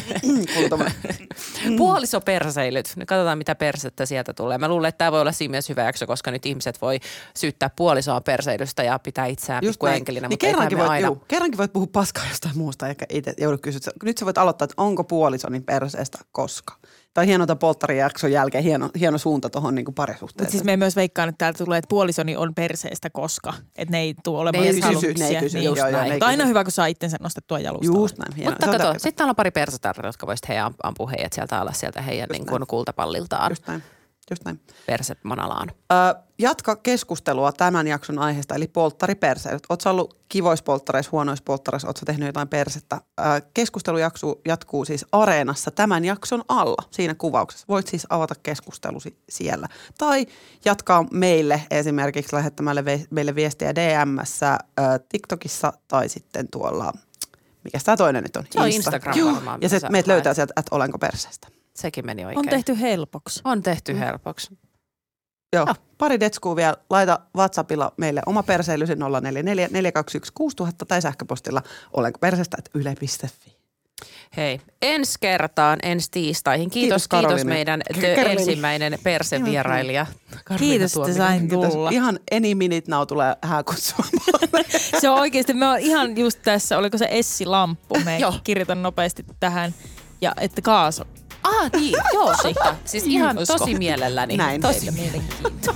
Puolisoperseilyt. Nyt katsotaan, mitä persettä sieltä tulee. Mä luulen, että tämä voi olla siinä mielessä hyvä jakso, koska nyt ihmiset voi syyttää puolisoaan perseilystä ja pitää itseään pikkuenkelinä. Niin kerrankin, voit, aina... juu, kerrankin voit puhua paskaa jostain muusta, eikä itse joudu kysyä. Nyt sä voit aloittaa, että onko puolisoni perseestä koska. Tämä on hieno tämän polttarijakson jälkeen, hieno, hieno suunta tuohon niin parisuhteeseen. Siis me myös veikkaan, että täältä tulee, että puolisoni on perseestä koska. Että ne ei tule olemaan ne ei kysymyksiä. kysy, ne ei kysy. Niin, Joo, joo, näin. Mutta aina hyvä, kun saa itsensä nostettua jalustalle. Just näin. Hieno. Mutta kato, sitten täällä on pari persetarra, jotka voisit heidän ampua heidät sieltä alas sieltä heidän niin kuin kultapalliltaan. Just näin. Just näin. Perset manalaan. Ö, jatka keskustelua tämän jakson aiheesta, eli polttariperseilyt. Oletko ollut kivoissa polttareissa, huonoissa polttareissa, oletko tehnyt jotain persettä? Ö, keskustelu jatkuu, jatkuu siis Areenassa tämän jakson alla, siinä kuvauksessa. Voit siis avata keskustelusi siellä. Tai jatkaa meille esimerkiksi lähettämällä meille viestiä D M:ssä, ö, TikTokissa tai sitten tuolla, mikä tämä toinen nyt on? Se on Instagram varmaan. Ja se meitä löytää sieltä, että olenko perseestä. Sekin meni oikein. On tehty helpoksi. On tehty helpoksi. Joo, Joo. Pari detskuu vielä. Laita WhatsAppilla meille oma perseilysi nolla neljä neljä neljä kaksi yksi kuusi nolla nolla nolla tai sähköpostilla olenko perseestä at yle piste fi. Hei, ensi kertaan, ensi tiistaihin. Kiitos, kiitos, kiitos meidän tö- ensimmäinen persevierailija. Kiitos, että sain tulla. Ihan any minute now tulee hääkutsua. Se on oikeasti, me on ihan just tässä, oliko se Essi Lamppu, me kirjoitan nopeasti tähän, ja että Kaaso. Ah, niin, joo, siitä. Siis ihan tosi mielelläni. Näin. Tosi mielenkiintoista.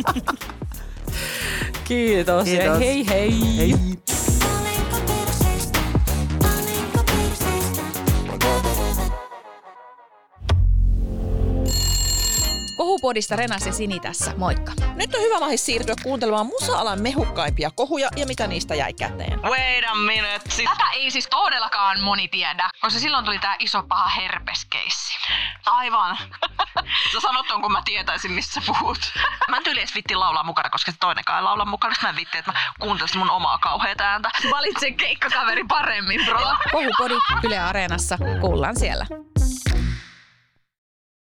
Kiitos. Kiitos. Hei, hei. Hei. Kohupodista Renas ja Sini tässä, moikka. Nyt on hyvä mahis siirtyä kuuntelemaan musa-alan mehukkaimpia kohuja ja mitä niistä jäi käteen. Wait a minute. Tätä ei siis todellakaan moni tiedä, koska silloin tuli tää iso paha herpeskeissi. Aivan. Sä sanot ton, kun mä tietäisin, missä puhut. Mä en tyyli edes vitti laulaa mukana, koska se toinenkaan ei laula mukana. Mä en vitti, että mä kuuntelisin mun omaa kauheata ääntä. Valitse keikkakaveri paremmin, bro. Kohupodi Yle Areenassa. Kuullaan siellä.